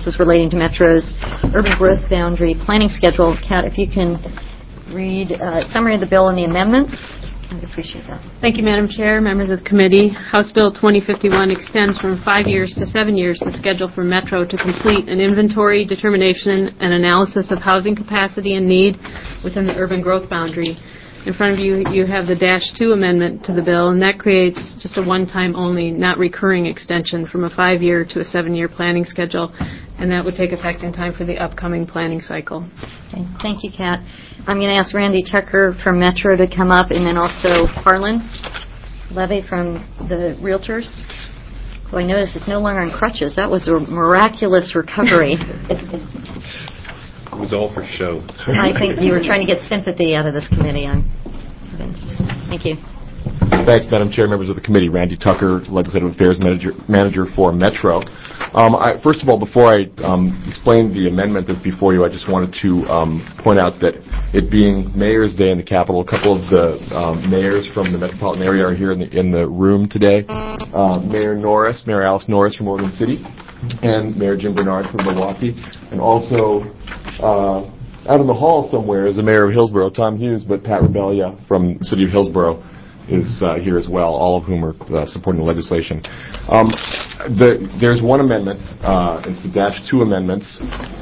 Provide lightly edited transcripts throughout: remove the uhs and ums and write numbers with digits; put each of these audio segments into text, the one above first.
is relating to Metro's urban growth boundary planning schedule. Kat, if you can read a summary of the bill and the amendments, I'd appreciate that. Thank you, Madam Chair, members of the committee. House Bill 2051 extends from 5 years to 7 years the schedule for Metro to complete an inventory, determination, and analysis of housing capacity and need within the urban growth boundary. In front of you, you have the -2 amendment to the bill, and that creates just a one-time only, not recurring extension from a 5-year to a 7-year planning schedule, and that would take effect in time for the upcoming planning cycle. Okay. Thank you, Kat. I'm going to ask Randy Tucker from Metro to come up, and then also Harlan Levy from the Realtors, who I notice is no longer on crutches. That was a miraculous recovery. It was all for show. I think you were trying to get sympathy out of this committee, I'm convinced. Thank you. Thanks, Madam Chair, members of the committee. Randy Tucker, Legislative Affairs Manager for Metro. First of all, before I explain the amendment that's before you, I just wanted to point out that it being Mayor's Day in the Capitol, a couple of the mayors from the metropolitan area are here in the room today. Mayor Alice Norris from Oregon City, and Mayor Jim Bernard from Milwaukee, and also out in the hall somewhere is the Mayor of Hillsborough, Tom Hughes, but Pat Rebellia from the City of Hillsborough is here as well, all of whom are supporting the legislation. There's one amendment. It's the -2 amendments.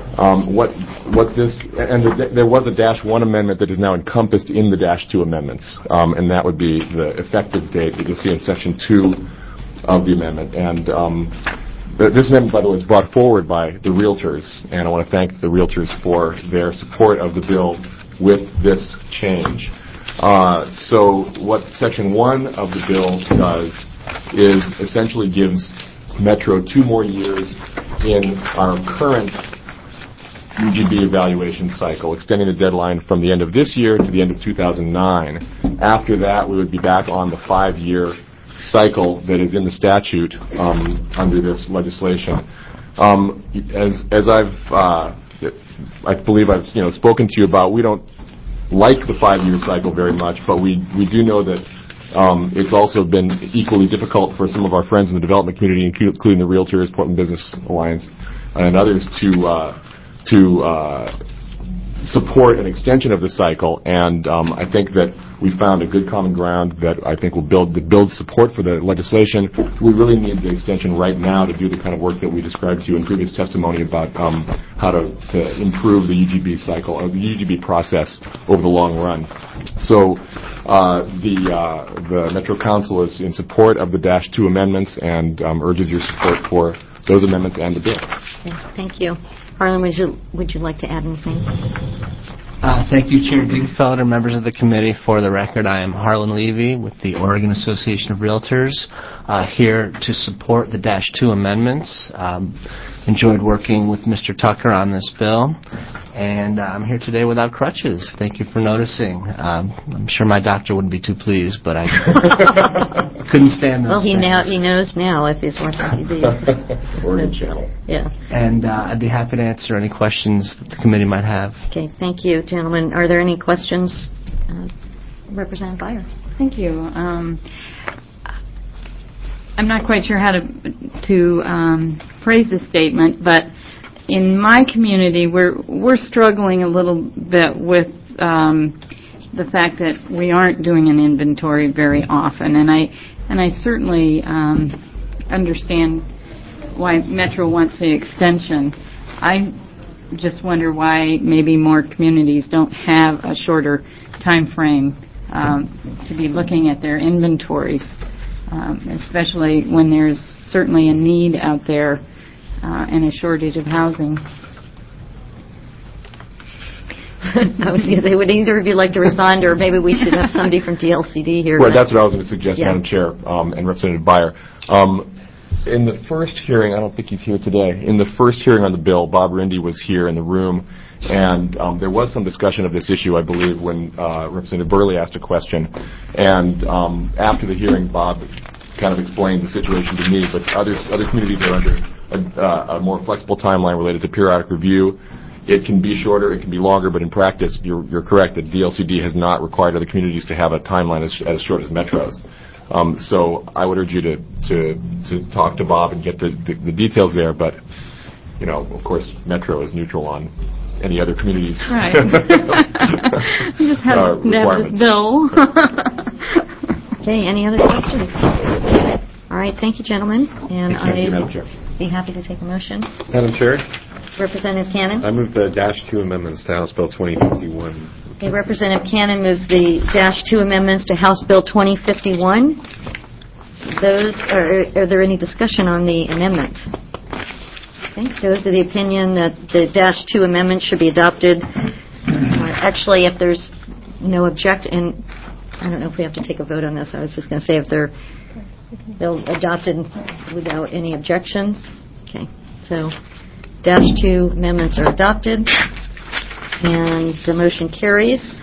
There was a -1 amendment that is now encompassed in the -2 amendments, and that would be the effective date that you'll see in Section 2 of the amendment. And this amendment, by the way, is brought forward by the Realtors, and I want to thank the Realtors for their support of the bill with this change. So what Section 1 of the bill does is essentially gives Metro 2 more years in our current UGB evaluation cycle, extending the deadline from the end of this year to the end of 2009. After that, we would be back on the 5-year cycle that is in the statute under this legislation. As I believe I've spoken to you about, we don't like the 5-year cycle very much, but we do know that it's also been equally difficult for some of our friends in the development community, including the Realtors, Portland Business Alliance, and others, to support an extension of the cycle. And I think that we found a good common ground that I think will build support for the legislation. We really need the extension right now to do the kind of work that we described to you in previous testimony about how to improve the UGB cycle or the UGB process over the long run. So the Metro Council is in support of the -2 amendments and urges your support for those amendments and the bill. Yes, thank you. Harlan, would you like to add anything? Thank you, Chair Dingfelder, members of the committee. For the record, I am Harlan Levy with the Oregon Association of Realtors, here to support the -2 amendments. Enjoyed working with Mr. Tucker on this bill, and I'm here today without crutches. Thank you for noticing. I'm sure my doctor wouldn't be too pleased, but I couldn't stand those Well, he knows now if he's watching TV. Oregon Channel. Yeah. And I'd be happy to answer any questions that the committee might have. Okay, thank you, gentlemen. Are there any questions? Representative Beyer. Thank you. I'm not quite sure how to phrase this statement, but in my community, we're struggling a little bit with the fact that we aren't doing an inventory very often, and I certainly understand why Metro wants the extension. I just wonder why maybe more communities don't have a shorter time frame to be looking at their inventories, especially when there's certainly a need out there and a shortage of housing. I was going to say, would either of you like to respond, or maybe we should have somebody from TLCD here? Well, that's what I was going to suggest, Yeah. Madam Chair, and Representative Beyer. In the first hearing, I don't think he's here today, in the first hearing on the bill, Bob Rindy was here in the room, and there was some discussion of this issue, I believe, when Representative Burley asked a question. And after the hearing, Bob kind of explained the situation to me, but other communities are under a more flexible timeline related to periodic review. It can be shorter, it can be longer, but in practice, you're correct that DLCD has not required other communities to have a timeline as short as Metro's. So I would urge you to talk to Bob and get the details there. But of course, Metro is neutral on any other communities' Right. Just have this requirements. bill. Okay, any other questions? All right, thank you, gentlemen. And Thank you, Madam I'd Chair. be happy to take a motion. Madam Chair, Representative Cannon? I move the -2 amendments to House Bill 2051. Okay, Representative Cannon moves the -2 amendments to House Bill 2051. Are there any discussion on the amendment? Okay, those are the opinion that the -2 amendment should be adopted. Actually, if there's no and I don't know if we have to take a vote on this. I was just going to say if they'll adopt it without any objections. Okay, so -2 amendments are adopted, and the motion carries.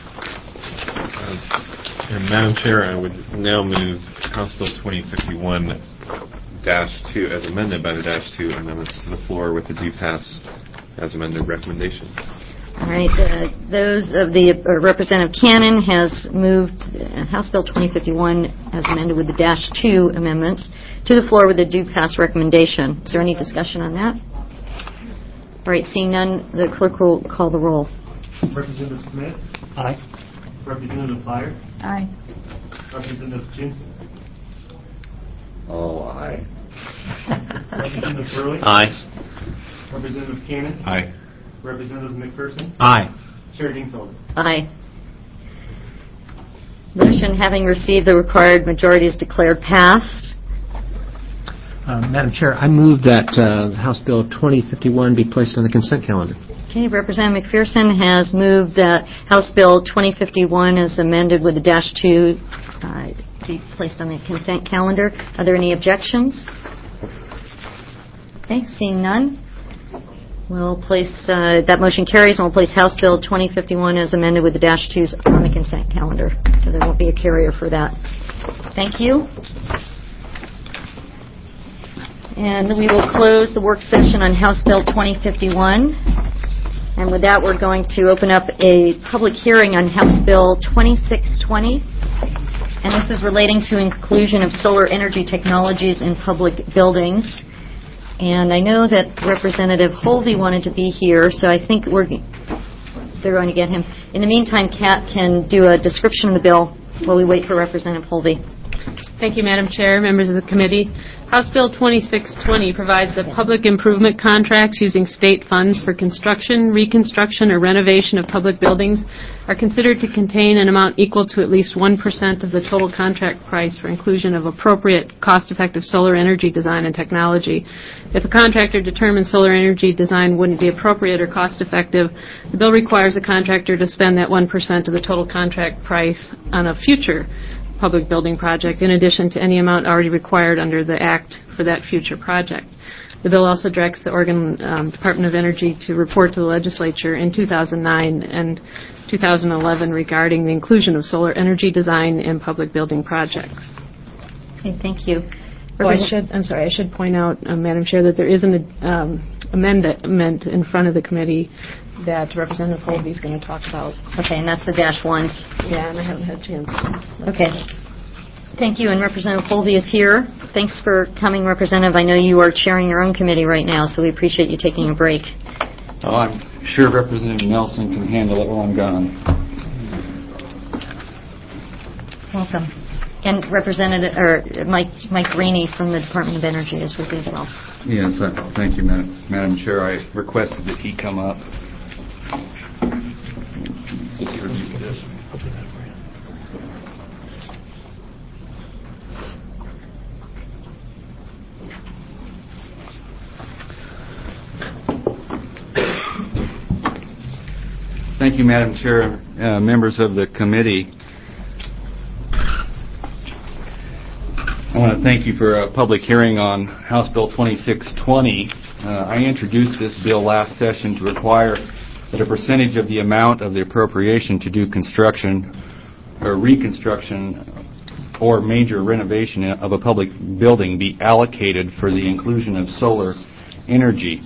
And Madam Chair, I would now move House Bill 2051-2 as amended by the -2 amendments to the floor with the due pass as amended recommendation. All right, those of the Representative Cannon has moved House Bill 2051 as amended with the -2 amendments to the floor with a due pass recommendation. Is there any discussion on that? All right, seeing none, the clerk will call the roll. Representative Smith? Aye. Representative Byer? Aye. Representative Jensen? Oh, aye. Representative Burley? Aye. Representative Cannon? Aye. Representative McPherson? Aye. Chair Dingfelder? Aye. Motion having received the required majority is declared passed. Madam Chair, I move that House Bill 2051 be placed on the consent calendar. Okay, Representative McPherson has moved that House Bill 2051 as amended with the -2 be placed on the consent calendar. Are there any objections? Okay, seeing none, we'll place, that motion carries, and we'll place House Bill 2051 as amended with the -2s on the consent calendar. So there won't be a carrier for that. Thank you. And we will close the work session on House Bill 2051. And with that, we're going to open up a public hearing on House Bill 2620. And this is relating to inclusion of solar energy technologies in public buildings. And I know that Representative Holvey wanted to be here, so I think they're going to get him. In the meantime, Kat can do a description of the bill while we wait for Representative Holvey. Thank you, Madam Chair, members of the committee. House Bill 2620 provides that public improvement contracts using state funds for construction, reconstruction, or renovation of public buildings are considered to contain an amount equal to at least 1% of the total contract price for inclusion of appropriate, cost-effective solar energy design and technology. If a contractor determines solar energy design wouldn't be appropriate or cost-effective, the bill requires the contractor to spend that 1% of the total contract price on a future public building project, in addition to any amount already required under the Act for that future project. The bill also directs the Oregon Department of Energy to report to the legislature in 2009 and 2011 regarding the inclusion of solar energy design in public building projects. Okay, thank you. I should point out, Madam Chair, that there is an amendment in front of the committee that Representative Holvey is going to talk about. Okay, and that's the -1s. Yeah, and I haven't had a chance. Okay. Thank you, and Representative Holvey is here. Thanks for coming, Representative. I know you are chairing your own committee right now, so we appreciate you taking a break. Oh, I'm sure Representative Nelson can handle it while I'm gone. Welcome. And Representative Mike Rainey from the Department of Energy is with you as well. Yes, thank you, Madam Chair. I requested that he come up. Distribute this. Thank you, Madam Chair, members of the committee. I want to thank you for a public hearing on House Bill 2620. I introduced this bill last session to require that a percentage of the amount of the appropriation to do construction or reconstruction or major renovation of a public building be allocated for the inclusion of solar energy.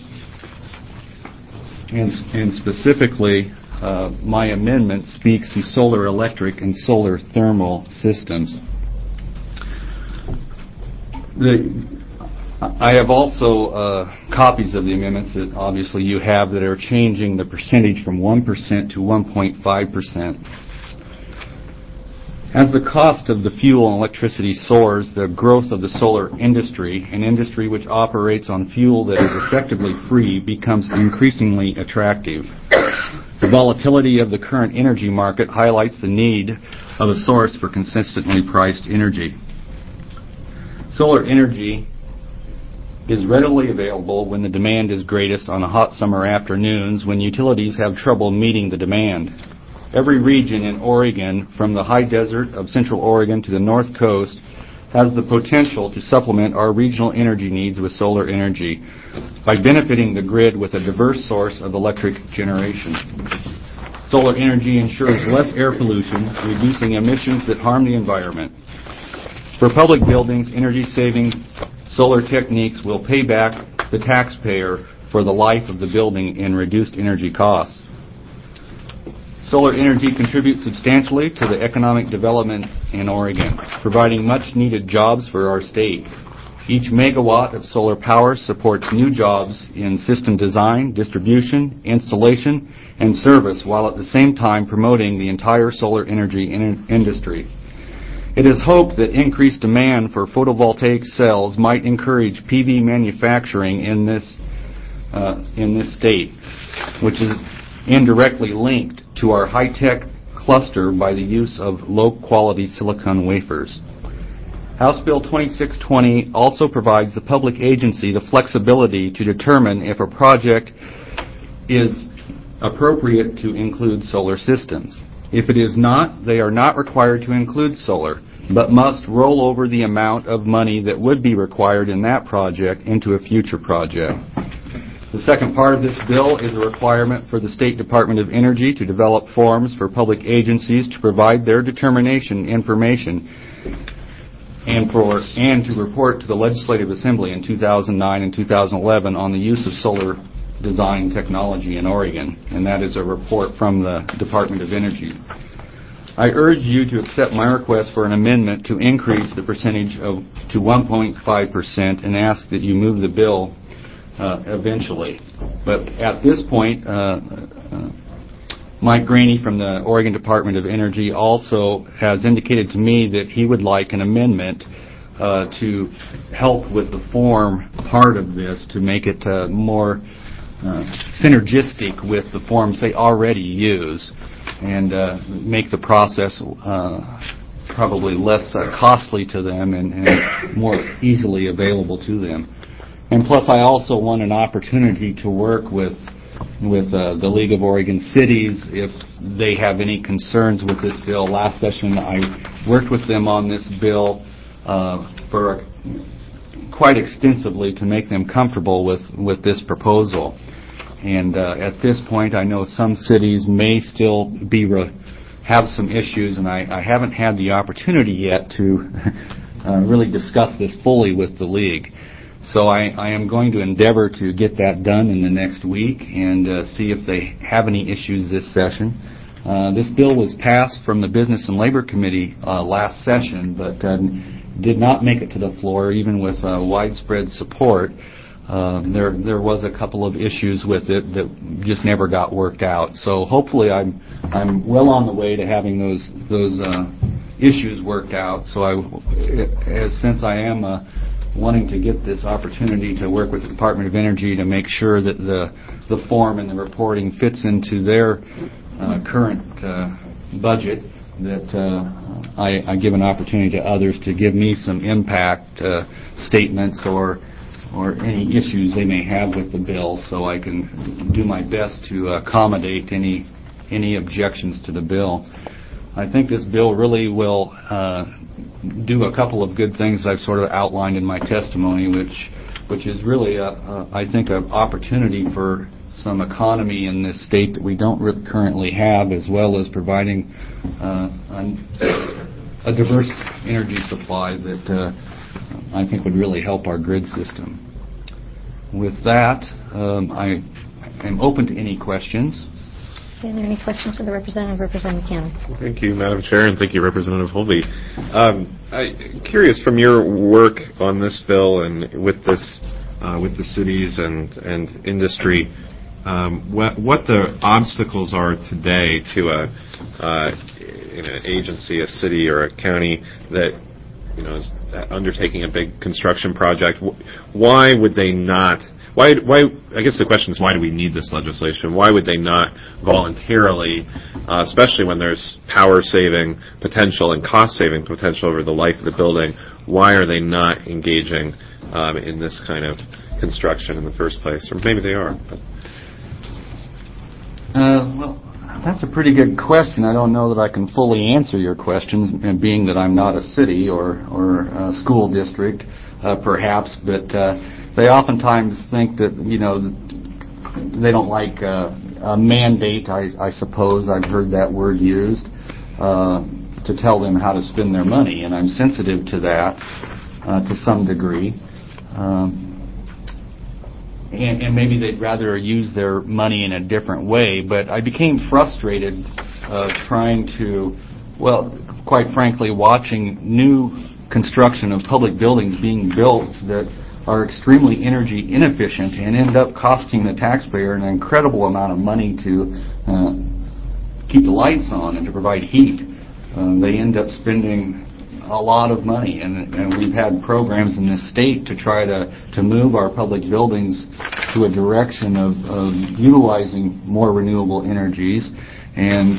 And specifically, my amendment speaks to solar electric and solar thermal systems. I have also copies of the amendments that obviously you have that are changing the percentage from 1% to 1.5%. As the cost of the fuel and electricity soars, the growth of the solar industry, an industry which operates on fuel that is effectively free, becomes increasingly attractive. The volatility of the current energy market highlights the need of a source for consistently priced energy. Solar energy is readily available when the demand is greatest on hot summer afternoons when utilities have trouble meeting the demand. Every region in Oregon, from the high desert of Central Oregon to the North Coast, has the potential to supplement our regional energy needs with solar energy by benefiting the grid with a diverse source of electric generation. Solar energy ensures less air pollution, reducing emissions that harm the environment. For public buildings, energy-saving solar techniques will pay back the taxpayer for the life of the building in reduced energy costs. Solar energy contributes substantially to the economic development in Oregon, providing much-needed jobs for our state. Each megawatt of solar power supports new jobs in system design, distribution, installation, and service, while at the same time promoting the entire solar energy industry. It is hoped that increased demand for photovoltaic cells might encourage PV manufacturing in this state, which is indirectly linked to our high-tech cluster by the use of low-quality silicon wafers. House Bill 2620 also provides the public agency the flexibility to determine if a project is appropriate to include solar systems. If it is not, they are not required to include solar, but must roll over the amount of money that would be required in that project into a future project. The second part of this bill is a requirement for the State Department of Energy to develop forms for public agencies to provide their determination information and to report to the Legislative Assembly in 2009 and 2011 on the use of solar design technology in Oregon, and that is a report from the Department of Energy. I urge you to accept my request for an amendment to increase the percentage to 1.5% and ask that you move the bill eventually. But at this point, Mike Graney from the Oregon Department of Energy also has indicated to me that he would like an amendment to help with the form part of this to make it more synergistic with the forms they already use and make the process probably less costly to them and more easily available to them. And plus, I also want an opportunity to work with the League of Oregon Cities if they have any concerns with this bill. Last session, I worked with them on this bill for quite extensively to make them comfortable with this proposal. And at this point, I know some cities may still have some issues, and I haven't had the opportunity yet to really discuss this fully with the League. So I am going to endeavor to get that done in the next week and see if they have any issues this session. This bill was passed from the Business and Labor Committee last session, but did not make it to the floor, even with widespread support. There was a couple of issues with it that just never got worked out. So hopefully I'm well on the way to having those issues worked out. So since I am wanting to get this opportunity to work with the Department of Energy to make sure that the form and the reporting fits into their current budget, that I give an opportunity to others to give me some impact statements or any issues they may have with the bill, so I can do my best to accommodate any objections to the bill. I think this bill really will do a couple of good things I've sort of outlined in my testimony, which is really, I think, an opportunity for some economy in this state that we don't currently have, as well as providing a diverse energy supply that I think would really help our grid system. With that, I am open to any questions. Okay, are there any questions for the representative? Representative Cannon. Thank you, Madam Chair, and thank you, Representative Holby. I'm curious, from your work on this bill and with this, with the cities and industry, what the obstacles are today to an agency, a city, or a county that is undertaking a big construction project. Why would they not? Why? I guess the question is, why do we need this legislation? Why would they not voluntarily, especially when there's power-saving potential and cost-saving potential over the life of the building, why are they not engaging in this kind of construction in the first place? Or maybe they are. Well, that's a pretty good question. I don't know that I can fully answer your questions, and being that I'm not a city or a school district, perhaps, but they oftentimes think that, they don't like a mandate, I suppose. I've heard that word used, to tell them how to spend their money, and I'm sensitive to that to some degree. And maybe they'd rather use their money in a different way, but I became frustrated trying to, quite frankly, watching new construction of public buildings being built that are extremely energy inefficient and end up costing the taxpayer an incredible amount of money to keep the lights on and to provide heat. They end up spending a lot of money, and we've had programs in this state to try to move our public buildings to a direction of utilizing more renewable energies and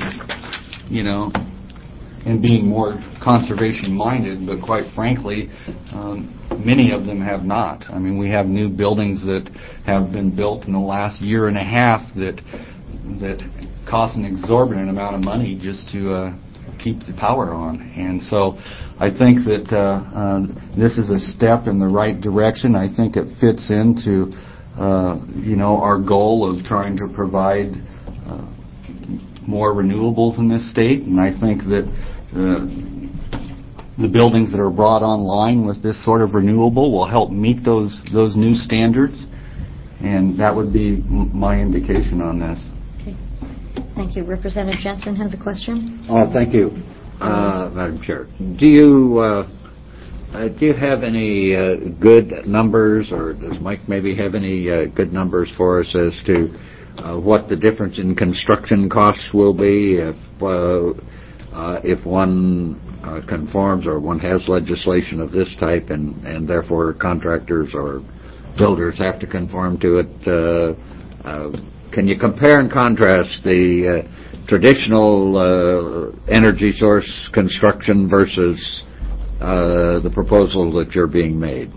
being more conservation minded, but quite frankly, many of them have not. I mean, we have new buildings that have been built in the last year and a half that cost an exorbitant amount of money just to keep the power on. And so I think that this is a step in the right direction. I think it fits into our goal of trying to provide more renewables in this state, and I think that the buildings that are brought online with this sort of renewable will help meet those new standards, and that would be my indication on this. Okay. Thank you. Representative Jensen has a question. Thank you, Madam Chair. Do you have any good numbers, or does Mike maybe have any good numbers for us as to what the difference in construction costs will be if one conforms or one has legislation of this type and therefore contractors or builders have to conform to it? Can you compare and contrast the traditional energy source construction versus the proposal that you're being made?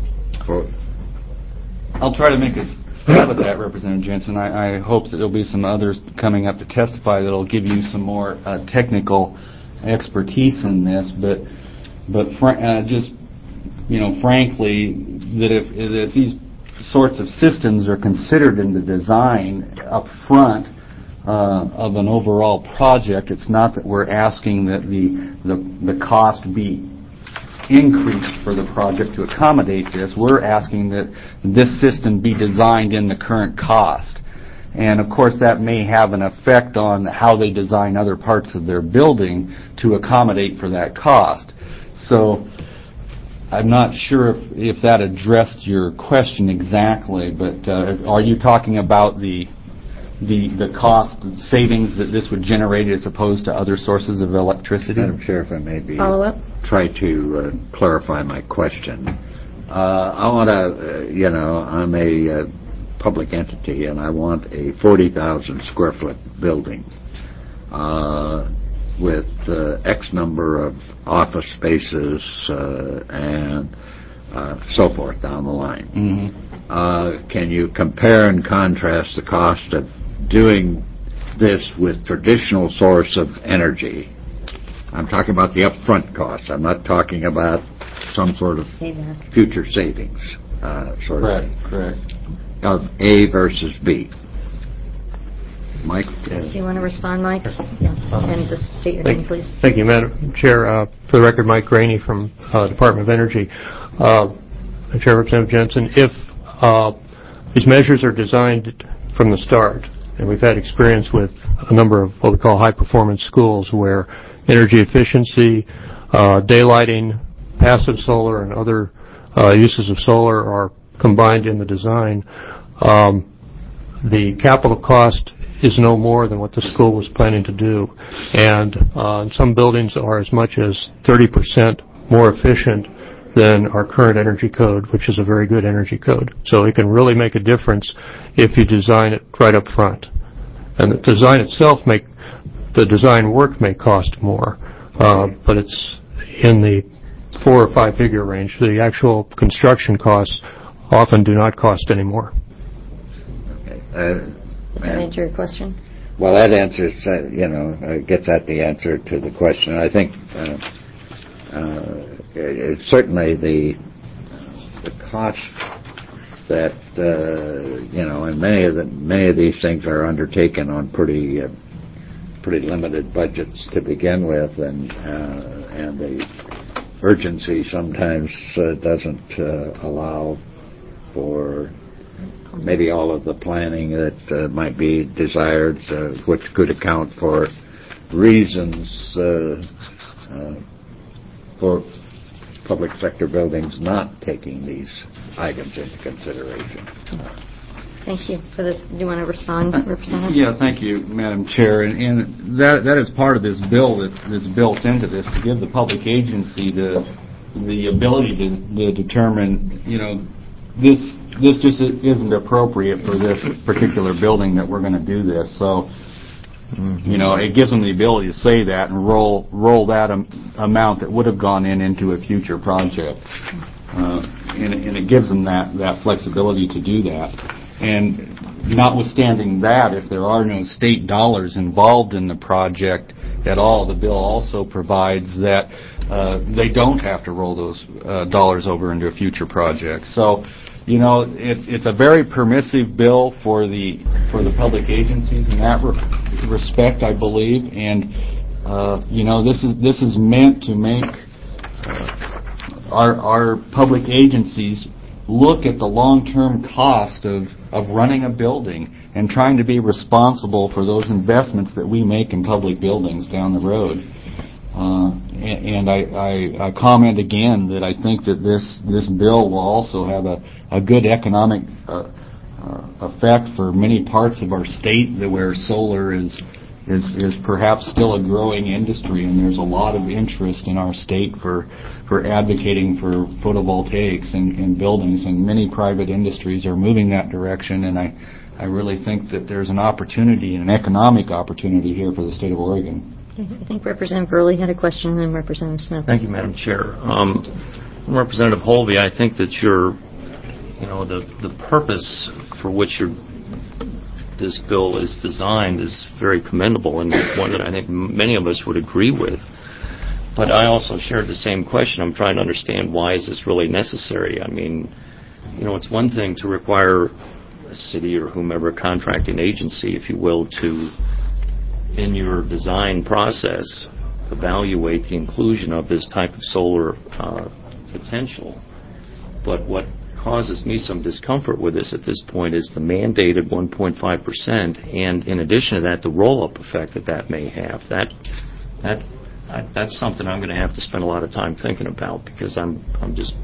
I'll try to make a stab at that, Representative Jensen. I hope that there'll be some others coming up to testify that'll give you some more technical expertise in this. But frankly, that if these sorts of systems are considered in the design up front of an overall project, it's not that we're asking that the cost be increased for the project to accommodate this. We're asking that this system be designed in the current cost. And of course that may have an effect on how they design other parts of their building to accommodate for that cost. So I'm not sure if that addressed your question exactly, but are you talking about the cost savings that this would generate as opposed to other sources of electricity? Madam Chair, if I may Follow-up? try to clarify my question. I want to, I'm a public entity and I want a 40,000 square foot building with X number of office spaces and so forth down the line. Mm-hmm. Can you compare and contrast the cost of doing this with traditional source of energy? I'm talking about the upfront costs. I'm not talking about some sort of future savings. Correct. Of A versus B. Mike? Do you want to respond, Mike? Yeah. And just state your name, please. Thank you, Madam Chair. For the record, Mike Graney from Department of Energy. Chair Representative Jensen, if these measures are designed from the start And we've had experience with a number of what we call high-performance schools where energy efficiency, daylighting, passive solar, and other uses of solar are combined in the design. The capital cost is no more than what the school was planning to do. And some buildings are as much as 30% more efficient than our current energy code, which is a very good energy code. So it can really make a difference if you design it right up front. And the design itself the design work may cost more, but it's in the 4 or 5 figure range. The actual construction costs often do not cost any more. Can I answer your question? Well, that answers, gets at the answer to the question. I think it's certainly the cost that and many of these things are undertaken on pretty limited budgets to begin with, and the urgency sometimes doesn't allow for maybe all of the planning that might be desired, which could account for reasons for public sector buildings not taking these items into consideration. Thank you for this. Do you want to respond, Representative? Yeah, thank you, Madam Chair. And that is part of this bill that's built into this, to give the public agency the ability to determine, this just isn't appropriate for this particular building that we're going to do this. So, it gives them the ability to say that and roll that amount that would have gone into a future project. And it gives them that flexibility to do that. And notwithstanding that, if there are no state dollars involved in the project at all, the bill also provides that they don't have to roll those dollars over into a future project. So, it's a very permissive bill for the public agencies in that respect, I believe. And this is meant to make our public agencies look at the long-term cost of running a building and trying to be responsible for those investments that we make in public buildings down the road. And I comment again that I think that this bill will also have a good economic effect for many parts of our state where solar is perhaps still a growing industry, and there's a lot of interest in our state for advocating for photovoltaics in buildings, and many private industries are moving that direction, and I really think that there's an opportunity, an economic opportunity here for the state of Oregon. I think Representative Burley had a question, and then Representative Smith. Thank you, Madam Chair. Representative Holvey, I think that the purpose for which this bill is designed is very commendable, and one that I think many of us would agree with. But I also shared the same question. I'm trying to understand, why is this really necessary? I mean, it's one thing to require a city or whomever, contracting agency, if you will, to, in your design process, evaluate the inclusion of this type of solar potential. But what causes me some discomfort with this at this point is the mandated 1.5%, and in addition to that, the roll-up effect that may have. That's something I'm going to have to spend a lot of time thinking about, because I'm just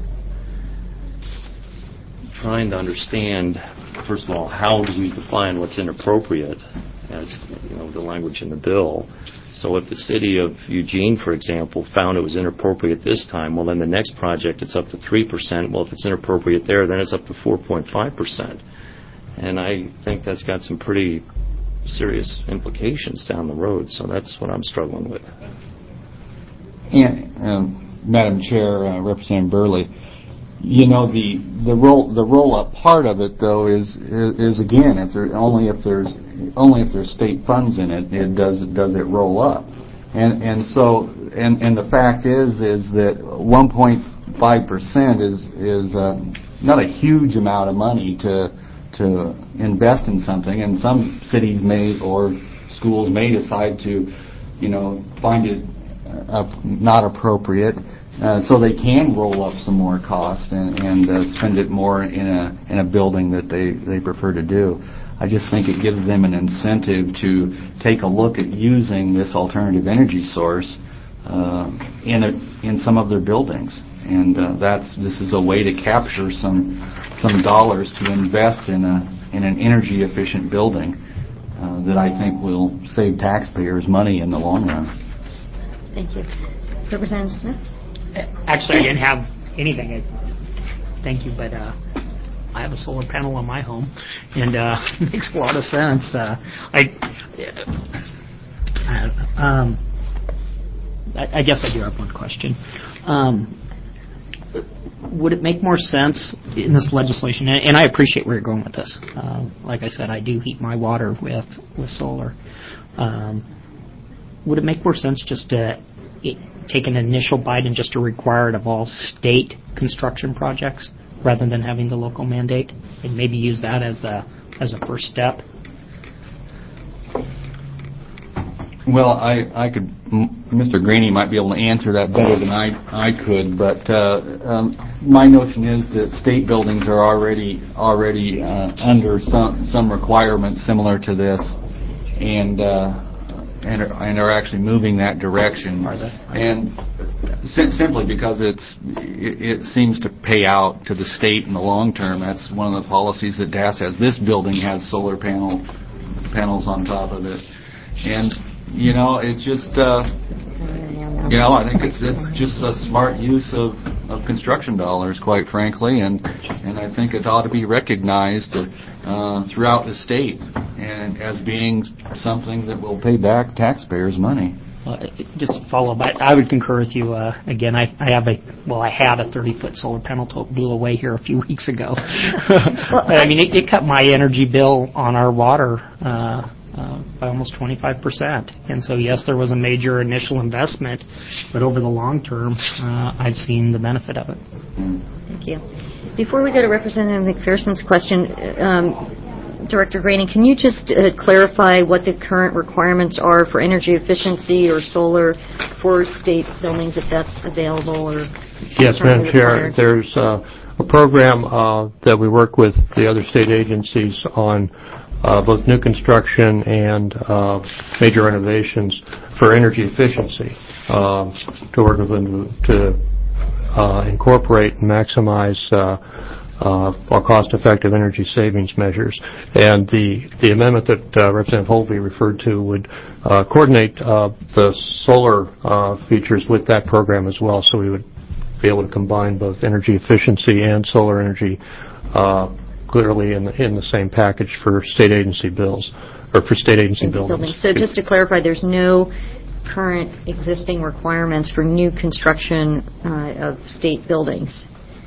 trying to understand, first of all, how do we define what's inappropriate, as the language in the bill. So if the city of Eugene, for example, found it was inappropriate this time, well, then the next project it's up to 3%. Well, if it's inappropriate there, then it's up to 4.5%. And I think that's got some pretty serious implications down the road. So that's what I'm struggling with. And Madam Chair, Representative Burley, the roll-up part of it, though, is again, only if there's state funds in it, does it roll up, and so the fact is that 1.5% is not a huge amount of money to invest in something, and some cities may or schools may decide to find it not appropriate. So they can roll up some more costs and spend it more in a building that they prefer to do. I just think it gives them an incentive to take a look at using this alternative energy source in some of their buildings. And this is a way to capture some dollars to invest in an energy efficient building that I think will save taxpayers money in the long run. Thank you. Representative Smith? Actually, I didn't have anything. Thank you, but I have a solar panel on my home, and it makes a lot of sense. I guess I do have one question. Would it make more sense in this legislation, and I appreciate where you're going with this. Like I said, I do heat my water with solar. Would it make more sense just to take an initial bite and just to require it of all state construction projects rather than having the local mandate, and maybe use that as a first step? Well, I could. Mr. Graney might be able to answer that better than I could, but my notion is that state buildings are already under some requirements similar to this, and are actually moving that direction. Are they? And simply because it seems to pay out to the state in the long term. That's one of the policies that DAS has. This building has solar panels on top of it, and it's just, I think it's just a smart use of construction dollars, quite frankly, and I think it ought to be recognized throughout the state and as being something that will pay back taxpayers' money. Just follow up. I would concur with you. Again, I had a 30-foot solar panel blew away here a few weeks ago. I mean, it cut my energy bill on our water by almost 25%. And so, yes, there was a major initial investment, but over the long term, I've seen the benefit of it. Thank you. Before we go to Representative McPherson's question, Director Graney, can you just clarify what the current requirements are for energy efficiency or solar for state buildings, if that's available? Or yes, Madam Chair. There's a program that we work with the other state agencies on both new construction and major renovations for energy efficiency to work with them to incorporate and maximize cost-effective energy savings measures. And the amendment that Representative Holvey referred to would coordinate the solar features with that program as well, so we would be able to combine both energy efficiency and solar energy clearly in the same package for state agency bills, or for state agency buildings. So just to clarify, there's no current existing requirements for new construction of state buildings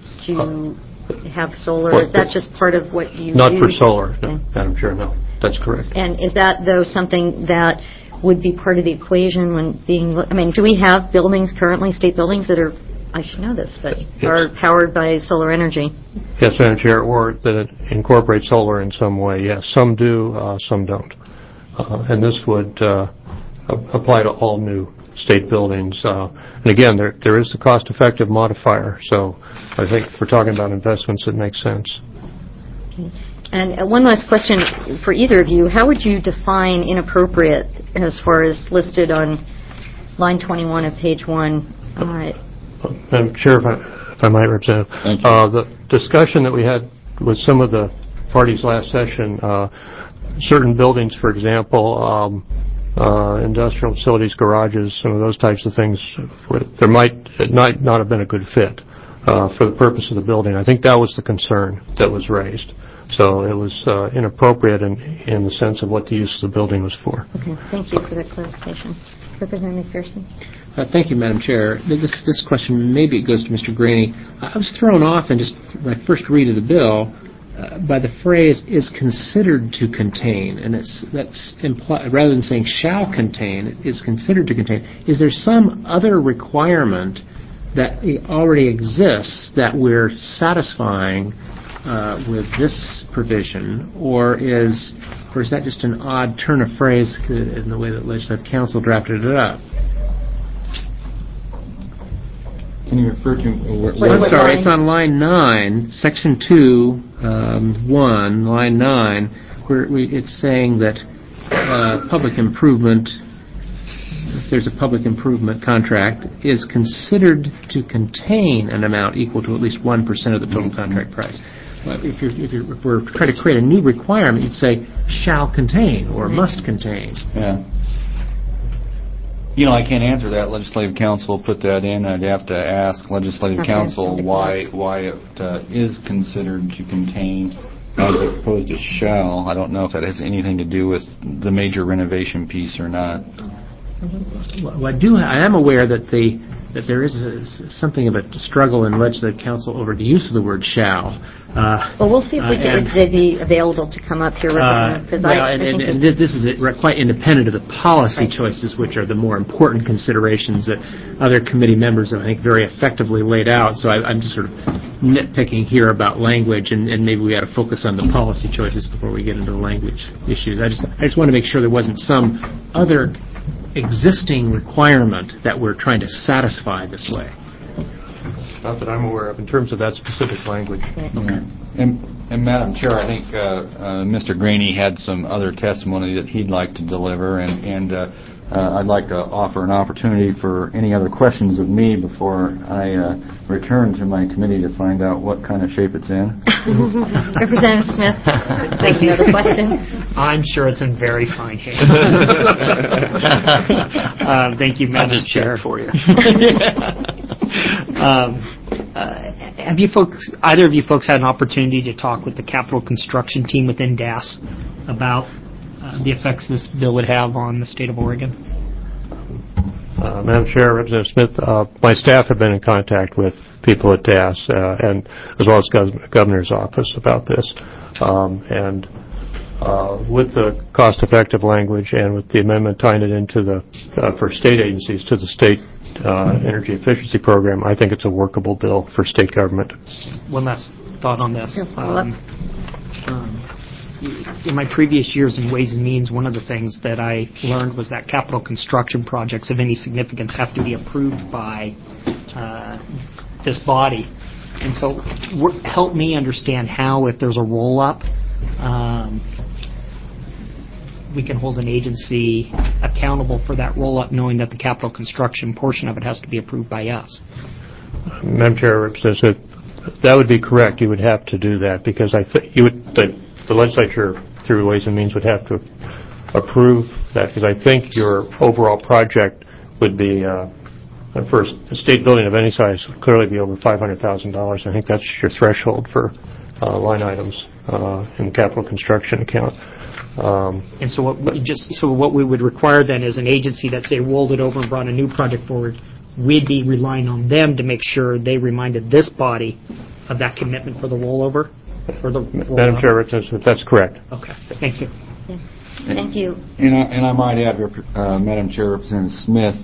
to have solar? Is that just part of what you Not do? for solar, no, Madam Chair, no. That's correct. And is that, though, something that would be part of the equation when being, do we have buildings currently, state buildings, that are, I should know this, but yes, are powered by solar energy? Yes, Madam Chair, or that incorporate solar in some way, yes. Some do, some don't. And this would apply to all new state buildings. And again, there is the cost-effective modifier, so I think if we're talking about investments, it makes sense. Okay. And one last question for either of you. How would you define inappropriate as far as listed on line 21 of page 1? Madam Chair, if I might, Representative. Thank you. The discussion that we had with some of the parties last session, certain buildings, for example, industrial facilities, garages, some of those types of things, it might not have been a good fit for the purpose of the building. I think that was the concern that was raised. So it was inappropriate in the sense of what the use of the building was for. Okay, thank you for that clarification. Representative McPherson. Thank you, Madam Chair. This question, maybe it goes to Mr. Graney. I was thrown off in just my first read of the bill by the phrase "is considered to contain," and that's implied rather than saying "shall contain," it is considered to contain. Is there some other requirement that already exists that we're satisfying with this provision, or is that just an odd turn of phrase in the way that Legislative Council drafted it up? Can you refer to? I'm sorry, it's on line 9, section 2, 1, line 9. it's saying that public improvement, if there's a public improvement contract, is considered to contain an amount equal to at least 1% of the total contract price. If we're trying to create a new requirement, you'd say shall contain or must contain. Yeah. I can't answer that. Legislative Council put that in. I'd have to ask Legislative Council why it is considered to contain as opposed to shall. I don't know if that has anything to do with the major renovation piece or not. Well, I am aware that there is something of a struggle in Legislative Council over the use of the word shall. Well, we'll see if they'd be available to come up here, Representative. This is quite independent of the policy choices, which are the more important considerations that other committee members have, I think, very effectively laid out. So I'm just sort of nitpicking here about language, and maybe we ought to focus on the policy choices before we get into the language issues. I just want to make sure there wasn't some other existing requirement that we're trying to satisfy this way. Not that I'm aware of in terms of that specific language. Okay. And Madam Chair, I think Mr. Graney had some other testimony that he'd like to deliver, and I'd like to offer an opportunity for any other questions of me before I return to my committee to find out what kind of shape it's in. Representative Smith, thank you. Another question? I'm sure it's in very fine hands. Thank you, Madam Chair. For you. Have you folks, either of you folks, had an opportunity to talk with the capital construction team within DAS about the effects this bill would have on the state of Oregon? Madam Chair, Representative Smith, my staff have been in contact with people at DAS and as well as Governor's office about this. With the cost-effective language and with the amendment tying it into for state agencies to the state energy efficiency program, I think it's a workable bill for state government. One last thought on this. In my previous years in Ways and Means, one of the things that I learned was that capital construction projects of any significance have to be approved by this body. And so help me understand how, if there's a roll-up, we can hold an agency accountable for that roll-up, knowing that the capital construction portion of it has to be approved by us. Madam Chair, Representative, that would be correct. You would have to do that because the legislature through Ways and Means would have to approve that because I think your overall project would be for a state building of any size would clearly be over $500,000. I think that's your threshold for line items in the capital construction account. And so what we would require then is an agency that, say, rolled it over and brought a new project forward, we'd be relying on them to make sure they reminded this body of that commitment for the rollover? Madam Chair, that's correct. Okay. Thank you. Thank you. And I might add, Madam Chair, Representative Smith,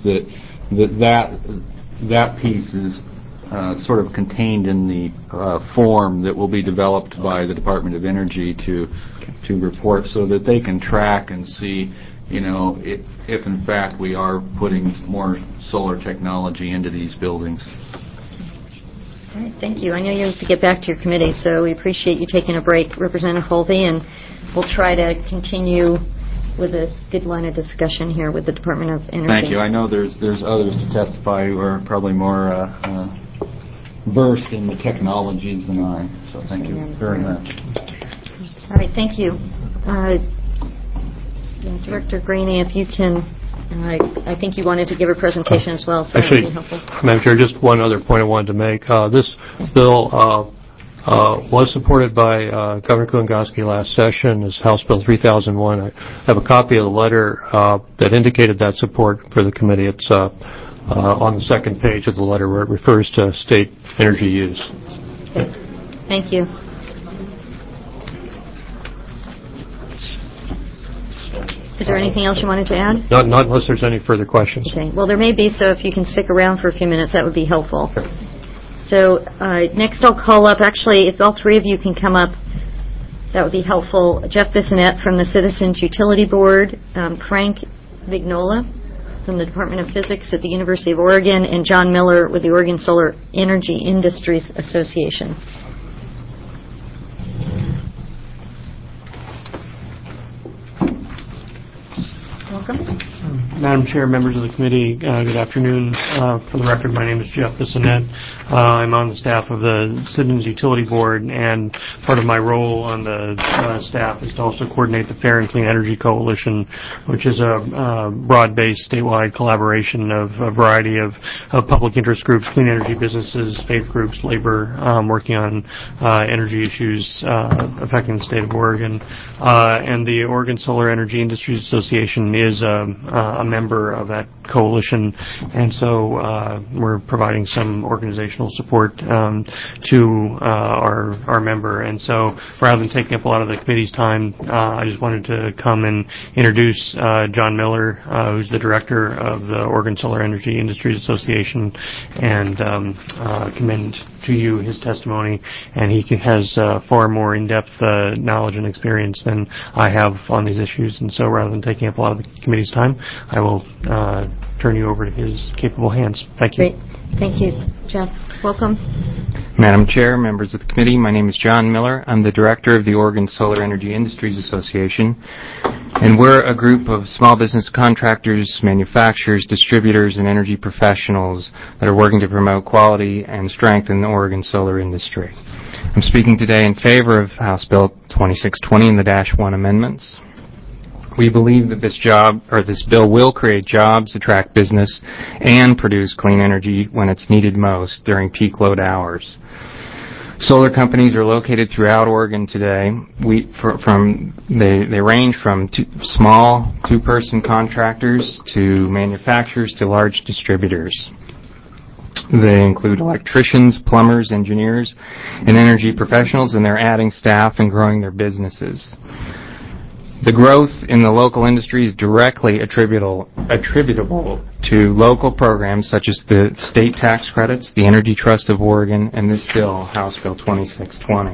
that piece is sort of contained in the form that will be developed by the Department of Energy to report so that they can track and see, if in fact we are putting more solar technology into these buildings. All right, thank you. I know you have to get back to your committee, so we appreciate you taking a break, Representative Holvey, and we'll try to continue with this good line of discussion here with the Department of Energy. Thank you. I know there's others to testify who are probably more versed in the technologies than I, so thank you very much. All right, thank you. Director Graney, if you can, I think you wanted to give a presentation as well, so actually, that would be helpful. Madam Chair, just one other point I wanted to make. This bill was supported by Governor Kulingoski last session as House Bill 3001. I have a copy of the letter that indicated that support for the committee. It's on the second page of the letter where it refers to state energy use. Okay. Thank you. Is there anything else you wanted to add? Not unless there's any further questions. Okay. Well, there may be, so if you can stick around for a few minutes, that would be helpful. Okay. So next I'll call up, actually, if all three of you can come up, that would be helpful. Jeff Bissonette from the Citizens Utility Board, Frank Vignola from the Department of Physics at the University of Oregon, and John Miller with the Oregon Solar Energy Industries Association. Welcome. Madam Chair, members of the committee, good afternoon. For the record, my name is Jeff Bissonette. I'm on the staff of the Citizens Utility Board, and part of my role on the staff is to also coordinate the Fair and Clean Energy Coalition, which is a broad-based statewide collaboration of a variety of public interest groups, clean energy businesses, faith groups, labor, working on energy issues affecting the state of Oregon. And the Oregon Solar Energy Industries Association is a member of that coalition, and so we're providing some organizational support to our member. And so rather than taking up a lot of the committee's time, I just wanted to come and introduce John Miller, who's the director of the Oregon Solar Energy Industries Association, and commend to you his testimony. And he has far more in-depth knowledge and experience than I have on these issues. And so rather than taking up a lot of the committee's time, I will turn you over to his capable hands. Thank you. Great. Thank you, Jeff. Welcome. Madam Chair, members of the committee, my name is John Miller. I'm the director of the Oregon Solar Energy Industries Association, and we're a group of small business contractors, manufacturers, distributors, and energy professionals that are working to promote quality and strengthen the Oregon solar industry. I'm speaking today in favor of House Bill 2620 and the -1 amendments. We believe that this bill will create jobs, attract business, and produce clean energy when it's needed most during peak load hours. Solar companies are located throughout Oregon today. They range from small two-person contractors to manufacturers to large distributors. They include electricians, plumbers, engineers, and energy professionals, and they're adding staff and growing their businesses. The growth in the local industry is directly attributable to local programs such as the state tax credits, the Energy Trust of Oregon, and this bill, House Bill 2620.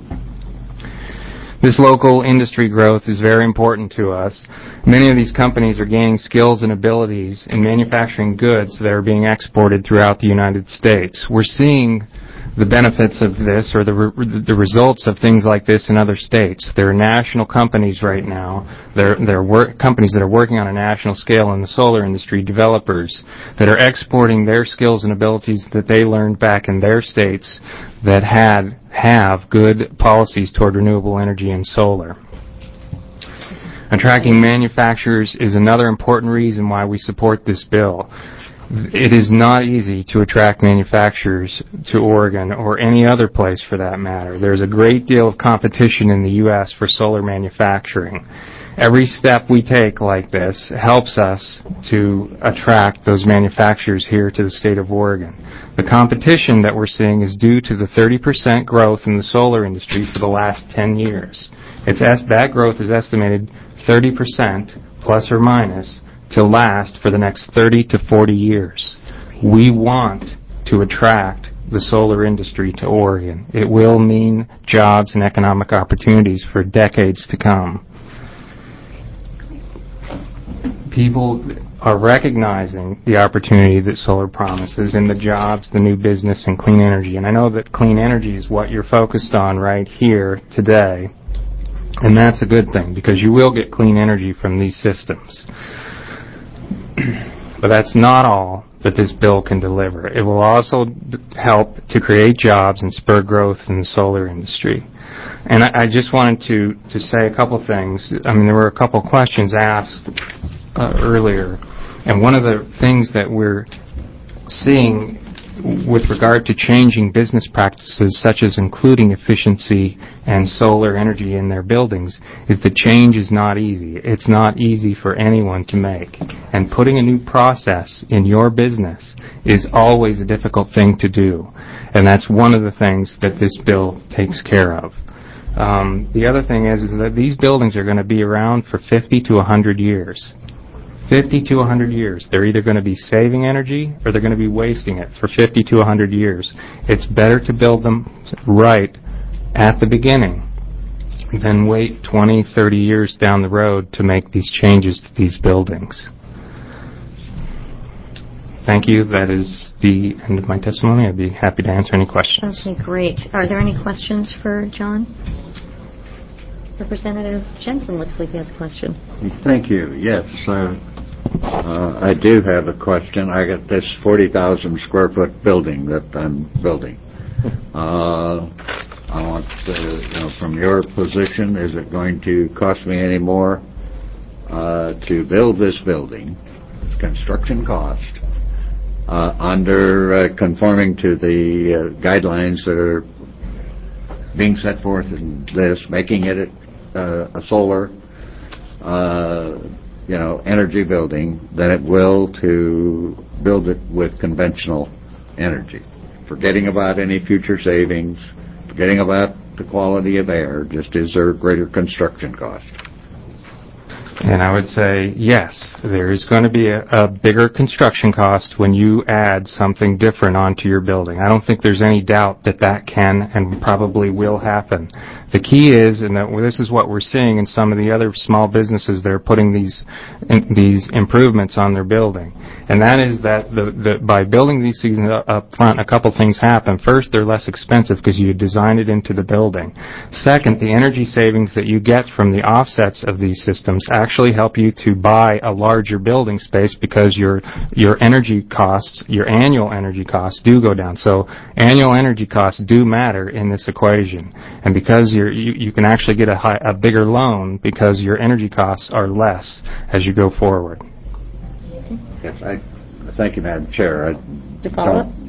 This local industry growth is very important to us. Many of these companies are gaining skills and abilities in manufacturing goods that are being exported throughout the United States. We're seeing the benefits of this, or the results of things like this in other states. There are national companies right now. There are companies that are working on a national scale in the solar industry, developers that are exporting their skills and abilities that they learned back in their states that have good policies toward renewable energy and solar. Attracting manufacturers is another important reason why we support this bill. It is not easy to attract manufacturers to Oregon or any other place for that matter. There's a great deal of competition in the U.S. for solar manufacturing. Every step we take like this helps us to attract those manufacturers here to the state of Oregon. The competition that we're seeing is due to the 30% growth in the solar industry for the last 10 years. That growth is estimated 30% plus or minus to last for the next 30 to 40 years. We want to attract the solar industry to Oregon. It will mean jobs and economic opportunities for decades to come. People are recognizing the opportunity that solar promises and the jobs, the new business, and clean energy. And I know that clean energy is what you're focused on right here today. And that's a good thing, because you will get clean energy from these systems. But that's not all that this bill can deliver. It will also help to create jobs and spur growth in the solar industry. And I just wanted to say a couple things. I mean, there were a couple questions asked earlier. And one of the things that we're seeing with regard to changing business practices, such as including efficiency and solar energy in their buildings, is that change is not easy. It's not easy for anyone to make. And putting a new process in your business is always a difficult thing to do. And that's one of the things that this bill takes care of. The other thing is that these buildings are going to be around for 50 to 100 years. 50 to 100 years. They're either going to be saving energy or they're going to be wasting it for 50 to 100 years. It's better to build them right at the beginning than wait 20, 30 years down the road to make these changes to these buildings. Thank you. That is the end of my testimony. I'd be happy to answer any questions. Okay, great. Are there any questions for John? Representative Jensen looks like he has a question. Thank you. Yes, I do have a question. I got this 40,000 square foot building that I'm building. I want to, from your position, is it going to cost me any more to build this building? It's construction cost under conforming to the guidelines that are being set forth in this, making it a solar, energy building, than it will to build it with conventional energy. Forgetting about any future savings, forgetting about the quality of air, just is there a greater construction cost? And I would say, yes, there is going to be a bigger construction cost when you add something different onto your building. I don't think there's any doubt that that can and probably will happen. The key is, and that this is what we're seeing in some of the other small businesses that are putting these improvements on their building, and that is that by building these things up front, a couple things happen. First, they're less expensive because you design it into the building. Second, the energy savings that you get from the offsets of these systems actually help you to buy a larger building space because your energy costs, your annual energy costs, do go down. So annual energy costs do matter in this equation, and because you can actually get a bigger loan because your energy costs are less as you go forward. Yes, thank you, Madam Chair. I don't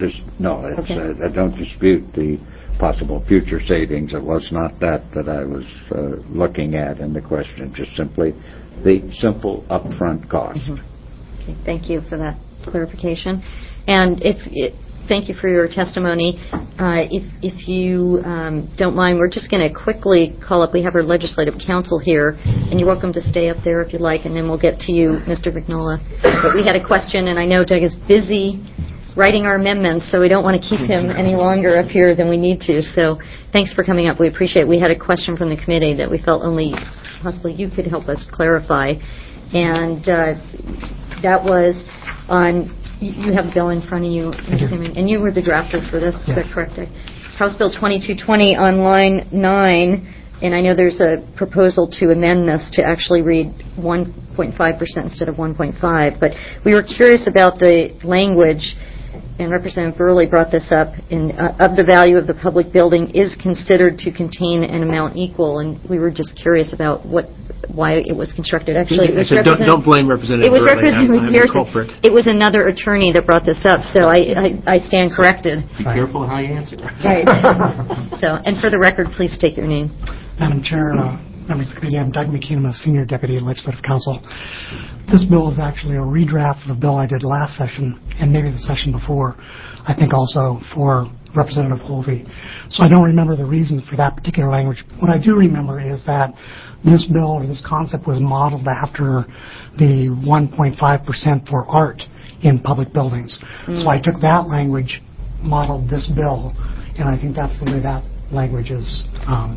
dispute the possible future savings. It was not that I was looking at in the question, just simply the simple upfront cost. Mm-hmm. Okay, thank you for that clarification. And thank you for your testimony. If you don't mind, we're just going to quickly call up. We have our legislative counsel here, and you're welcome to stay up there if you like, and then we'll get to you, Mr. Vignola. But we had a question, and I know Doug is busy writing our amendments, so we don't want to keep him any longer up here than we need to. So thanks for coming up. We appreciate it. We had a question from the committee that we felt only possibly you could help us clarify, and that was on. You have the bill in front of you, and you were the drafter for this, yes. Is that correct? House Bill 2220 on line 9, and I know there's a proposal to amend this to actually read 1.5% instead of 1.5, but we were curious about the language, and Representative Burley brought this up, of the value of the public building is considered to contain an amount equal, and we were just curious about why it was constructed. Actually, it was don't blame Representative Burley. I'm the culprit. It was another attorney that brought this up, so I stand corrected. Be careful how you answer. Right. So, and for the record, please state your name. Madam Chair, members of the committee, I'm Doug McKenna, Senior Deputy Legislative Counsel. This bill is actually a redraft of a bill I did last session, and maybe the session before, I think also for Representative Holvey. So I don't remember the reason for that particular language. What I do remember is that this bill or this concept was modeled after the 1.5% for art in public buildings. So I took that language, modeled this bill, and I think that's the way that language is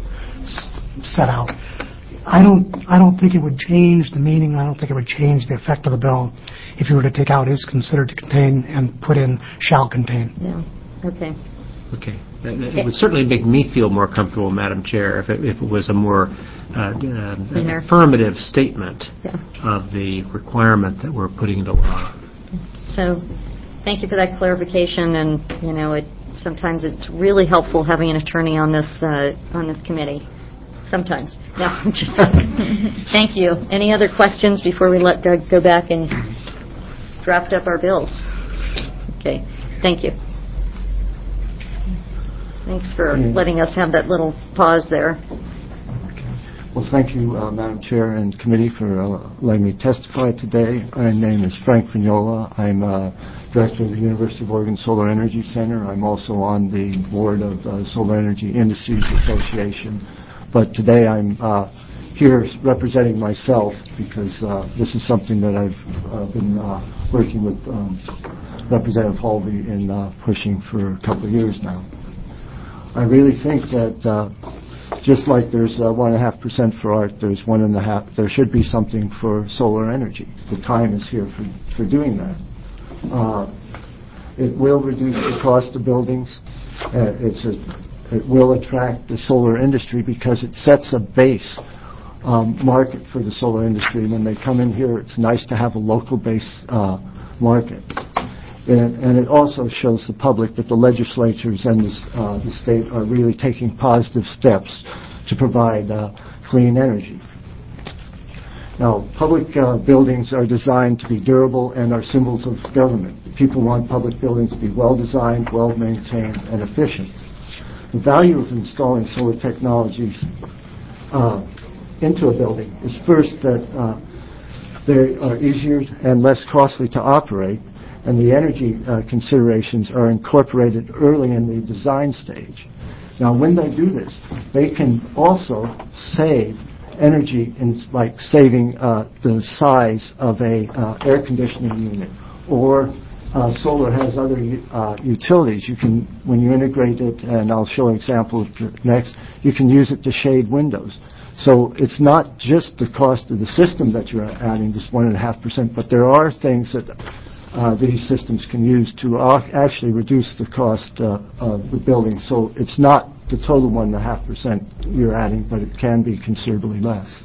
set out. I don't think it would change the meaning. I don't think it would change the effect of the bill if you were to take out is considered to contain and put in shall contain. Yeah. Okay. Okay. It would certainly make me feel more comfortable, Madam Chair, if it was a more affirmative statement of the requirement that we're putting into law. So, thank you for that clarification. And sometimes it's really helpful having an attorney on this committee. Sometimes. No, I'm just thank you. Any other questions before we let Doug go back and draft up our bills? Okay. Thank you. Thanks for letting us have that little pause there. Well, thank you, Madam Chair and committee, for letting me testify today. My name is Frank Vignola. I'm Director of the University of Oregon Solar Energy Center. I'm also on the board of Solar Energy Industries Association. But today I'm here representing myself because this is something that I've been working with Representative Holvey in pushing for a couple of years now. I really think that just like there's 1.5% for art, there's 1.5%. There should be something for solar energy. The time is here for doing that. It will reduce the cost of buildings. It will attract the solar industry because it sets a base market for the solar industry. When they come in here, it's nice to have a local-based market. And it also shows the public that the legislatures and the state are really taking positive steps to provide clean energy. Now, public buildings are designed to be durable and are symbols of government. People want public buildings to be well-designed, well-maintained, and efficient. The value of installing solar technologies into a building is first that they are easier and less costly to operate, and the energy considerations are incorporated early in the design stage. Now, when they do this, they can also save energy in like saving the size of a air conditioning unit, or solar has other utilities. You can, when you integrate it, and I'll show an example next, you can use it to shade windows. So it's not just the cost of the system that you're adding, this 1.5%, but there are things that these systems can use to actually reduce the cost of the building. So it's not the total 1.5% you're adding, but it can be considerably less.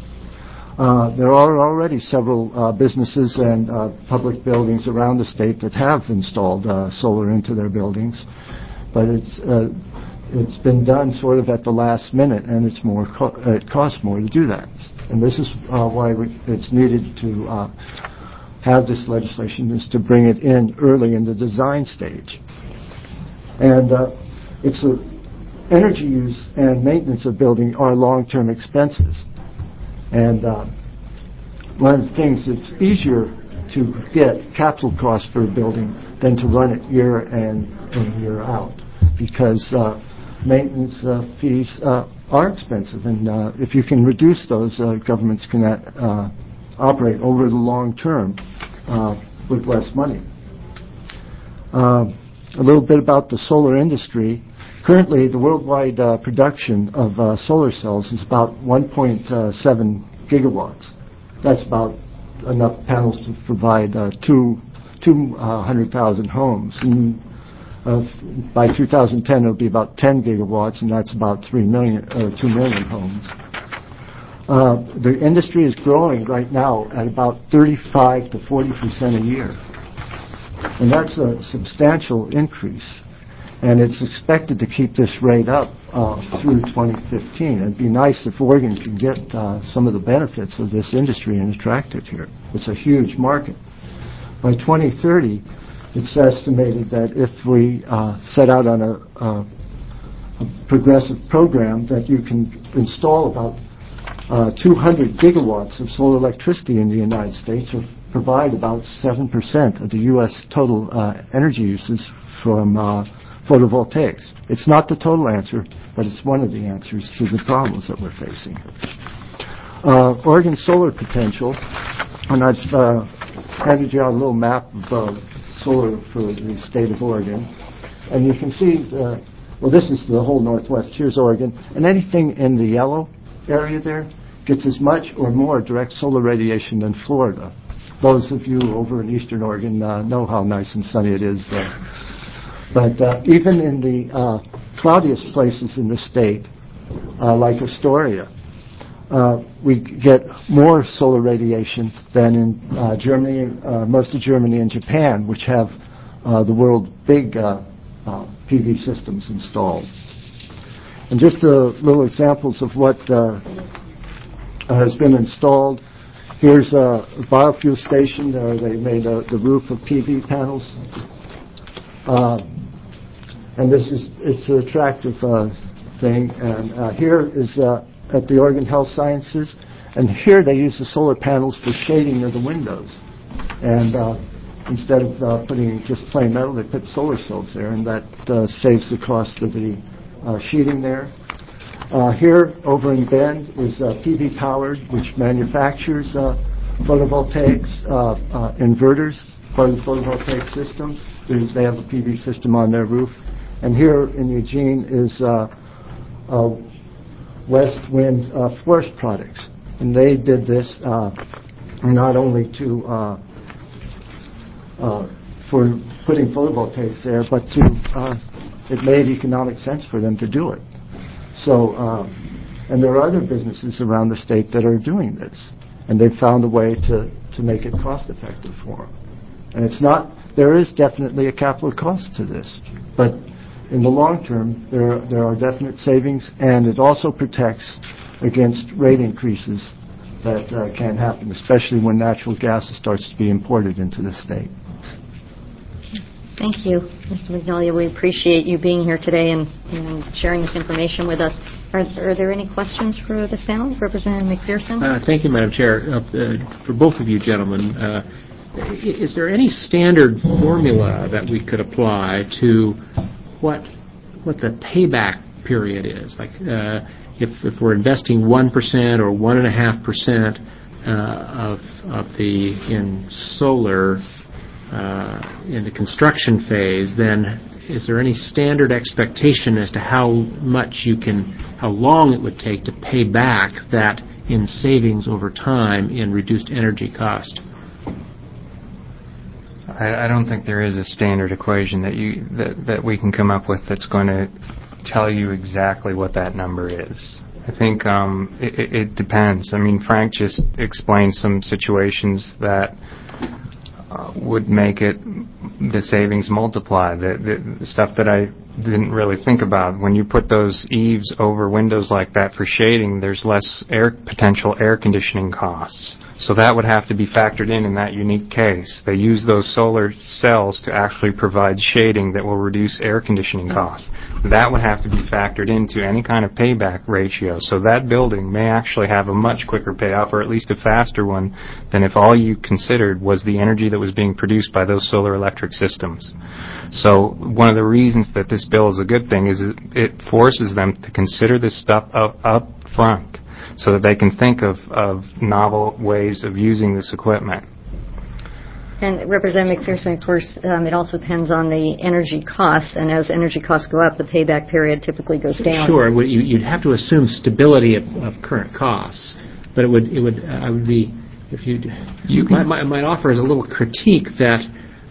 There are already several businesses and public buildings around the state that have installed solar into their buildings, but it's been done sort of at the last minute, and it's more it costs more to do that. And this is why it's needed to have this legislation, is to bring it in early in the design stage. And it's energy use and maintenance of building are long-term expenses. And one of the things, it's easier to get capital costs for a building than to run it year in and year out, because maintenance fees are expensive. And if you can reduce those, governments can operate over the long term with less money. A little bit about the solar industry. Currently, the worldwide production of solar cells is about 1.7 gigawatts. That's about enough panels to provide 200,000 homes. And by 2010, it'll be about 10 gigawatts, and that's about 2 million homes. The industry is growing right now at about 35 to 40% a year, and that's a substantial increase. And it's expected to keep this rate up through 2015. It'd be nice if Oregon could get some of the benefits of this industry and attract it here. It's a huge market. By 2030, it's estimated that if we set out on a progressive program, that you can install about 200 gigawatts of solar electricity in the United States, or provide about 7% of the U.S. total energy uses from photovoltaics. It's not the total answer, but it's one of the answers to the problems that we're facing. Oregon solar potential, and I've handed you out a little map of solar for the state of Oregon, and you can see, well, this is the whole Northwest. Here's Oregon, and anything in the yellow area there gets as much or more direct solar radiation than Florida. Those of you over in Eastern Oregon know how nice and sunny it is there. But even in the cloudiest places in the state, like Astoria, we get more solar radiation than in Germany, most of Germany and Japan, which have the world's big PV systems installed. And just little examples of what has been installed. Here's a biofuel station. They made the roof of PV panels. And it's an attractive thing. And here is at the Oregon Health Sciences. And here they use the solar panels for shading of the windows. And instead of putting just plain metal, they put solar cells there, and that saves the cost of the sheeting there. Here over in Bend is PV Powered, which manufactures photovoltaics, inverters, part of the photovoltaic systems. They have a PV system on their roof. And here in Eugene is West Wind Forest Products. And they did this not only to for putting photovoltaics there, but to it made economic sense for them to do it. So, And there are other businesses around the state that are doing this. And they've found a way to make it cost-effective for them. And it's not, there is definitely a capital cost to this. But in the long term, there are definite savings, and it also protects against rate increases that can happen, especially when natural gas starts to be imported into the state. Thank you, Mr. Magnolia. We appreciate you being here today and sharing this information with us. Are there any questions for this panel? Representative McPherson? Thank you, Madam Chair. For both of you gentlemen, is there any standard formula that we could apply to what the payback period is? Like if we're investing 1% or 1.5% in solar in the construction phase, then is there any standard expectation as to how long it would take to pay back that in savings over time in reduced energy cost? I don't think there is a standard equation that we can come up with that's going to tell you exactly what that number is. I think it depends. I mean, Frank just explained some situations that would make it the savings multiply. The stuff that I didn't really think about. When you put those eaves over windows like that for shading, there's less potential air conditioning costs. So that would have to be factored in that unique case. They use those solar cells to actually provide shading that will reduce air conditioning costs. That would have to be factored into any kind of payback ratio. So that building may actually have a much quicker payoff, or at least a faster one, than if all you considered was the energy that was being produced by those solar electric systems. So one of the reasons that this bill is a good thing is it forces them to consider this stuff up front, so that they can think of novel ways of using this equipment. And Representative McPherson, of course, it also depends on the energy costs, and as energy costs go up, the payback period typically goes down. Sure, you'd have to assume stability of current costs, but I would be, if you might offer as a little critique that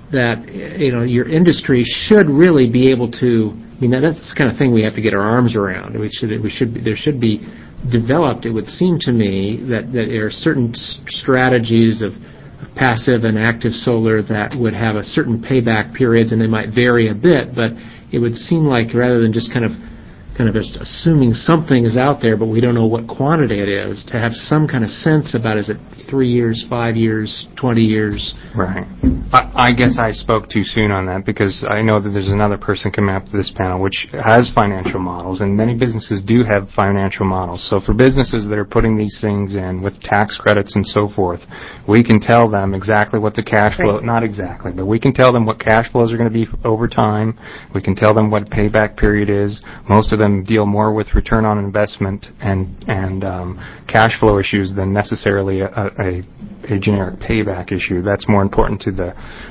your industry should really be able to. I mean, that's the kind of thing we have to get our arms around. There should be developed, it would seem to me, that there are certain strategies of passive and active solar that would have a certain payback periods, and they might vary a bit, but it would seem like rather than just kind of just assuming something is out there but we don't know what quantity it is, to have some kind of sense about, is it 3 years, 5 years, 20 years? Right. I guess I spoke too soon on that, because I know that there's another person coming up to this panel which has financial models, and many businesses do have financial models. So for businesses that are putting these things in with tax credits and so forth, we can tell them exactly what the cash flow, not exactly, but we can tell them what cash flows are going to be over time. We can tell them what payback period is. Most of them deal more with return on investment and cash flow issues than necessarily a generic payback issue. That's more important to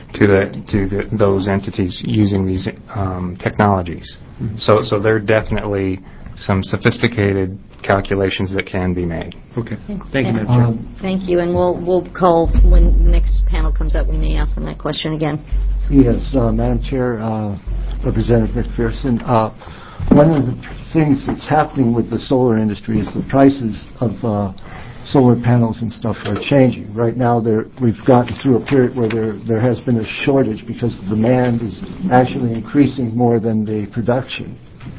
those entities using these technologies. Mm-hmm. So there are definitely some sophisticated calculations that can be made. Okay. Thank you, Madam Chair. Thank you, and we'll call when the next panel comes up. We may ask them that question again. Yes, Madam Chair, Representative McPherson. One of the things that's happening with the solar industry is the prices of solar panels and stuff are changing. Right now, we've gotten through a period where there has been a shortage because the demand is actually increasing more than the production.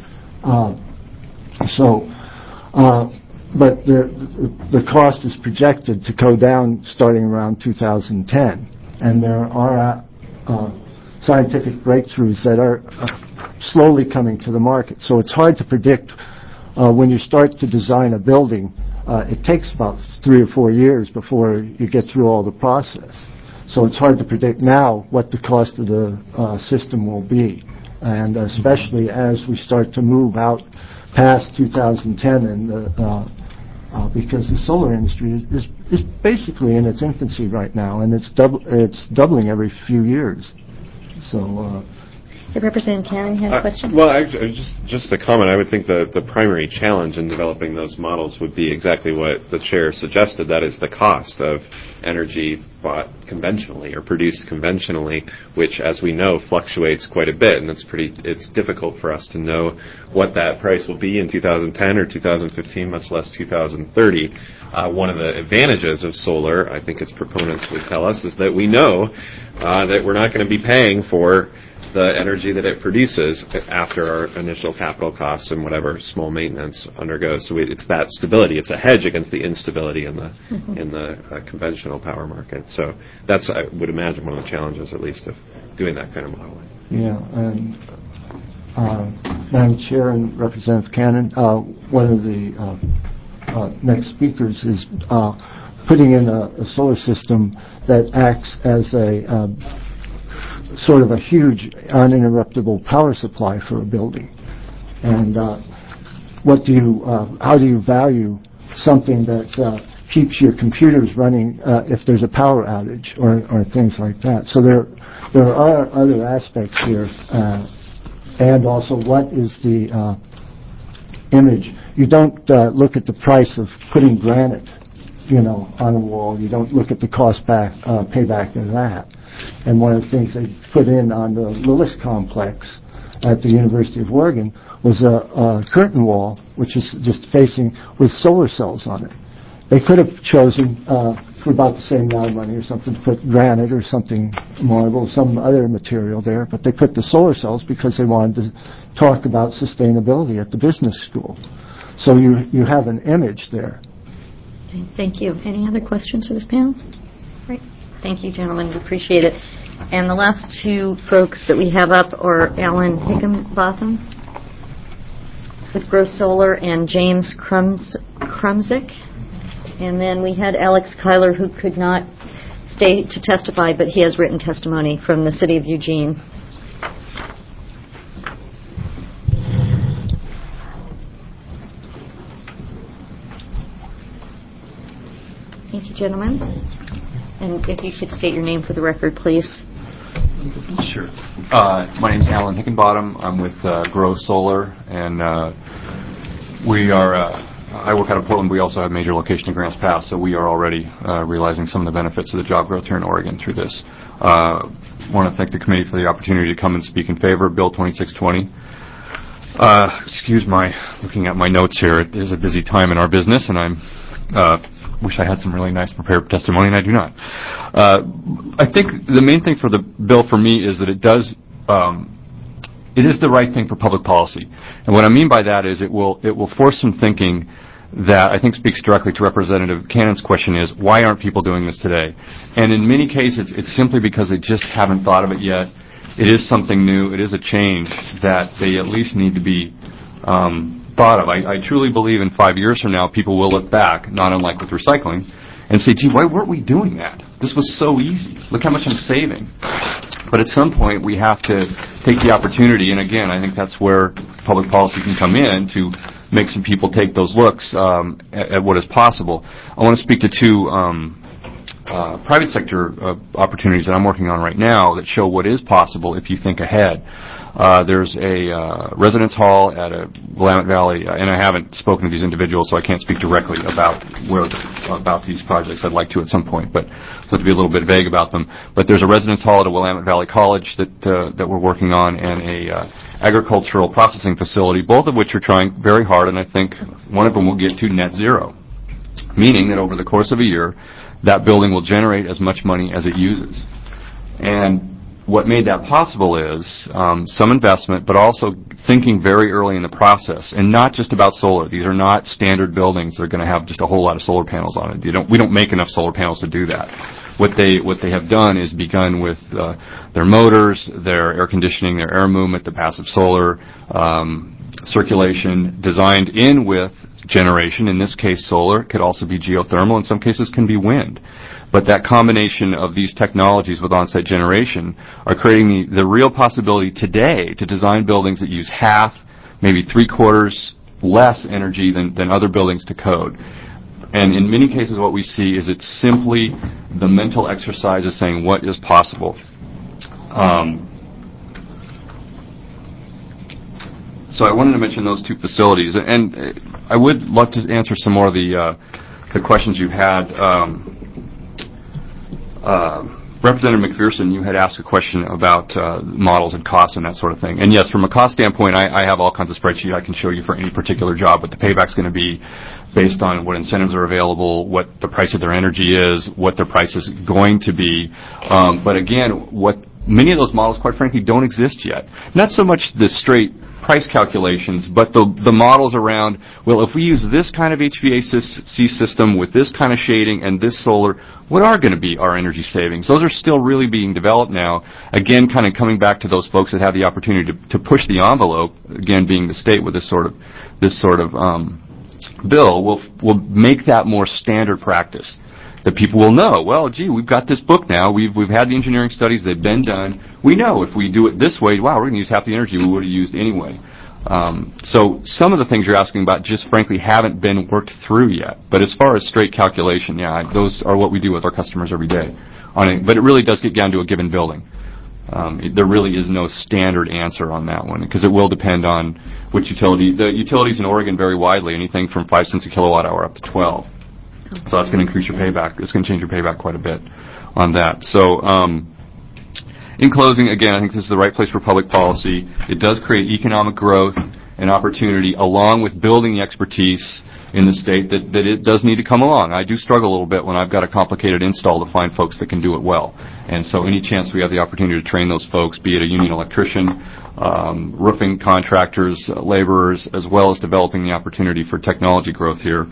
But the cost is projected to go down starting around 2010, and there are scientific breakthroughs that are slowly coming to the market. So it's hard to predict when you start to design a building. It takes about 3 or 4 years before you get through all the process. So it's hard to predict now what the cost of the system will be, and especially as we start to move out past 2010, and because the solar industry is basically in its infancy right now, and it's doubling every few years. So Hey, Representative Cannon, you had a question? Well, just a comment. I would think the primary challenge in developing those models would be exactly what the chair suggested. That is the cost of energy bought conventionally or produced conventionally, which, as we know, fluctuates quite a bit, and it's difficult for us to know what that price will be in 2010 or 2015, much less 2030. One of the advantages of solar, I think its proponents would tell us, is that we know that we're not going to be paying for the energy that it produces after our initial capital costs and whatever small maintenance undergoes. So it's that stability. It's a hedge against the instability in the conventional power market. So that's, I would imagine, one of the challenges, at least, of doing that kind of modeling. Yeah, and Madam Chair and Representative Cannon, one of the next speakers is putting in a solar system that acts as a sort of a huge uninterruptible power supply for a building. And how do you value something that keeps your computers running if there's a power outage or things like that? So there are other aspects here, and also what is the image. You don't look at the price of putting granite, on a wall. You don't look at the cost payback of that. And one of the things they put in on the Lillis complex at the University of Oregon was a curtain wall, which is just facing with solar cells on it. They could have chosen for about the same amount of money or something to put granite or something marble, some other material there, but they put the solar cells because they wanted to talk about sustainability at the business school. So you have an image there. Thank you. Any other questions for this panel? Great. Thank you, gentlemen. We appreciate it. And the last two folks that we have up are Alan Higginbotham with Grow Solar and James Krumzik. And then we had Alex Kyler, who could not stay to testify, but he has written testimony from the City of Eugene. Thank you, gentlemen. And if you could state your name for the record, please. Sure. My name is Alan Hickenbottom. I'm with Grow Solar, and I work out of Portland. We also have a major location in Grants Pass, so we are already realizing some of the benefits of the job growth here in Oregon through this. I want to thank the committee for the opportunity to come and speak in favor of Bill 2620. Excuse my looking at my notes here. It is a busy time in our business, and I'm wish I had some really nice prepared testimony, and I do not. I think the main thing for the bill for me is that it is the right thing for public policy. And what I mean by that is it will force some thinking that I think speaks directly to Representative Cannon's question is, why aren't people doing this today? And in many cases, it's simply because they just haven't thought of it yet. It is something new. It is a change that they at least need to be thought of. I truly believe in 5 years from now, people will look back, not unlike with recycling, and say, gee, why weren't we doing that? This was so easy. Look how much I'm saving. But at some point, we have to take the opportunity, and again, I think that's where public policy can come in to make some people take those looks at what is possible. I want to speak to two private sector opportunities that I'm working on right now that show what is possible if you think ahead. There's a residence hall at a Willamette Valley, and I haven't spoken to these individuals, so I can't speak directly about these projects. I'd like to at some point, but I'd like to be a little bit vague about them. But there's a residence hall at a Willamette Valley College that we're working on, and a agricultural processing facility, both of which are trying very hard, and I think one of them will get to net zero, meaning that over the course of a year, that building will generate as much money as it uses. And what made that possible is some investment, but also thinking very early in the process, and not just about solar. These are not standard buildings that are going to have just a whole lot of solar panels on it. We don't make enough solar panels to do that. What they have done is begun with their motors, their air conditioning, their air movement, the passive solar circulation, designed in with generation. In this case, solar. It could also be geothermal. In some cases, can be wind. But that combination of these technologies with on-site generation are creating the real possibility today to design buildings that use half, maybe three-quarters less energy than other buildings to code. And in many cases what we see is it's simply the mental exercise of saying what is possible. So I wanted to mention those two facilities, and I would love to answer some more of the questions you had. Representative McPherson, you had asked a question about models and costs and that sort of thing. And yes, from a cost standpoint, I have all kinds of spreadsheets I can show you for any particular job, what the payback's going to be based on what incentives are available, what the price of their energy is, what their price is going to be. But again, what many of those models, quite frankly, don't exist yet. Not so much the straight price calculations, but the models around, well, if we use this kind of HVAC system with this kind of shading and this solar, what are going to be our energy savings? Those are still really being developed now. Again, kind of coming back to those folks that have the opportunity to push the envelope, again, being the state with this sort of bill, will make that more standard practice. That people will know, well, gee, we've got this book now. We've had the engineering studies. They've been done. We know if we do it this way, wow, we're going to use half the energy we would have used anyway. So some of the things you're asking about just frankly haven't been worked through yet. But as far as straight calculation, yeah, those are what we do with our customers every day. But it really does get down to a given building. There really is no standard answer on that one because it will depend on which utility. The utilities in Oregon vary widely, anything from 5 cents a kilowatt hour up to 12. So that's going to increase your payback. It's going to change your payback quite a bit on that. So in closing, again, I think this is the right place for public policy. It does create economic growth and opportunity along with building the expertise in the state that it does need to come along. I do struggle a little bit when I've got a complicated install to find folks that can do it well. And so any chance we have the opportunity to train those folks, be it a union electrician, roofing contractors, laborers, as well as developing the opportunity for technology growth here,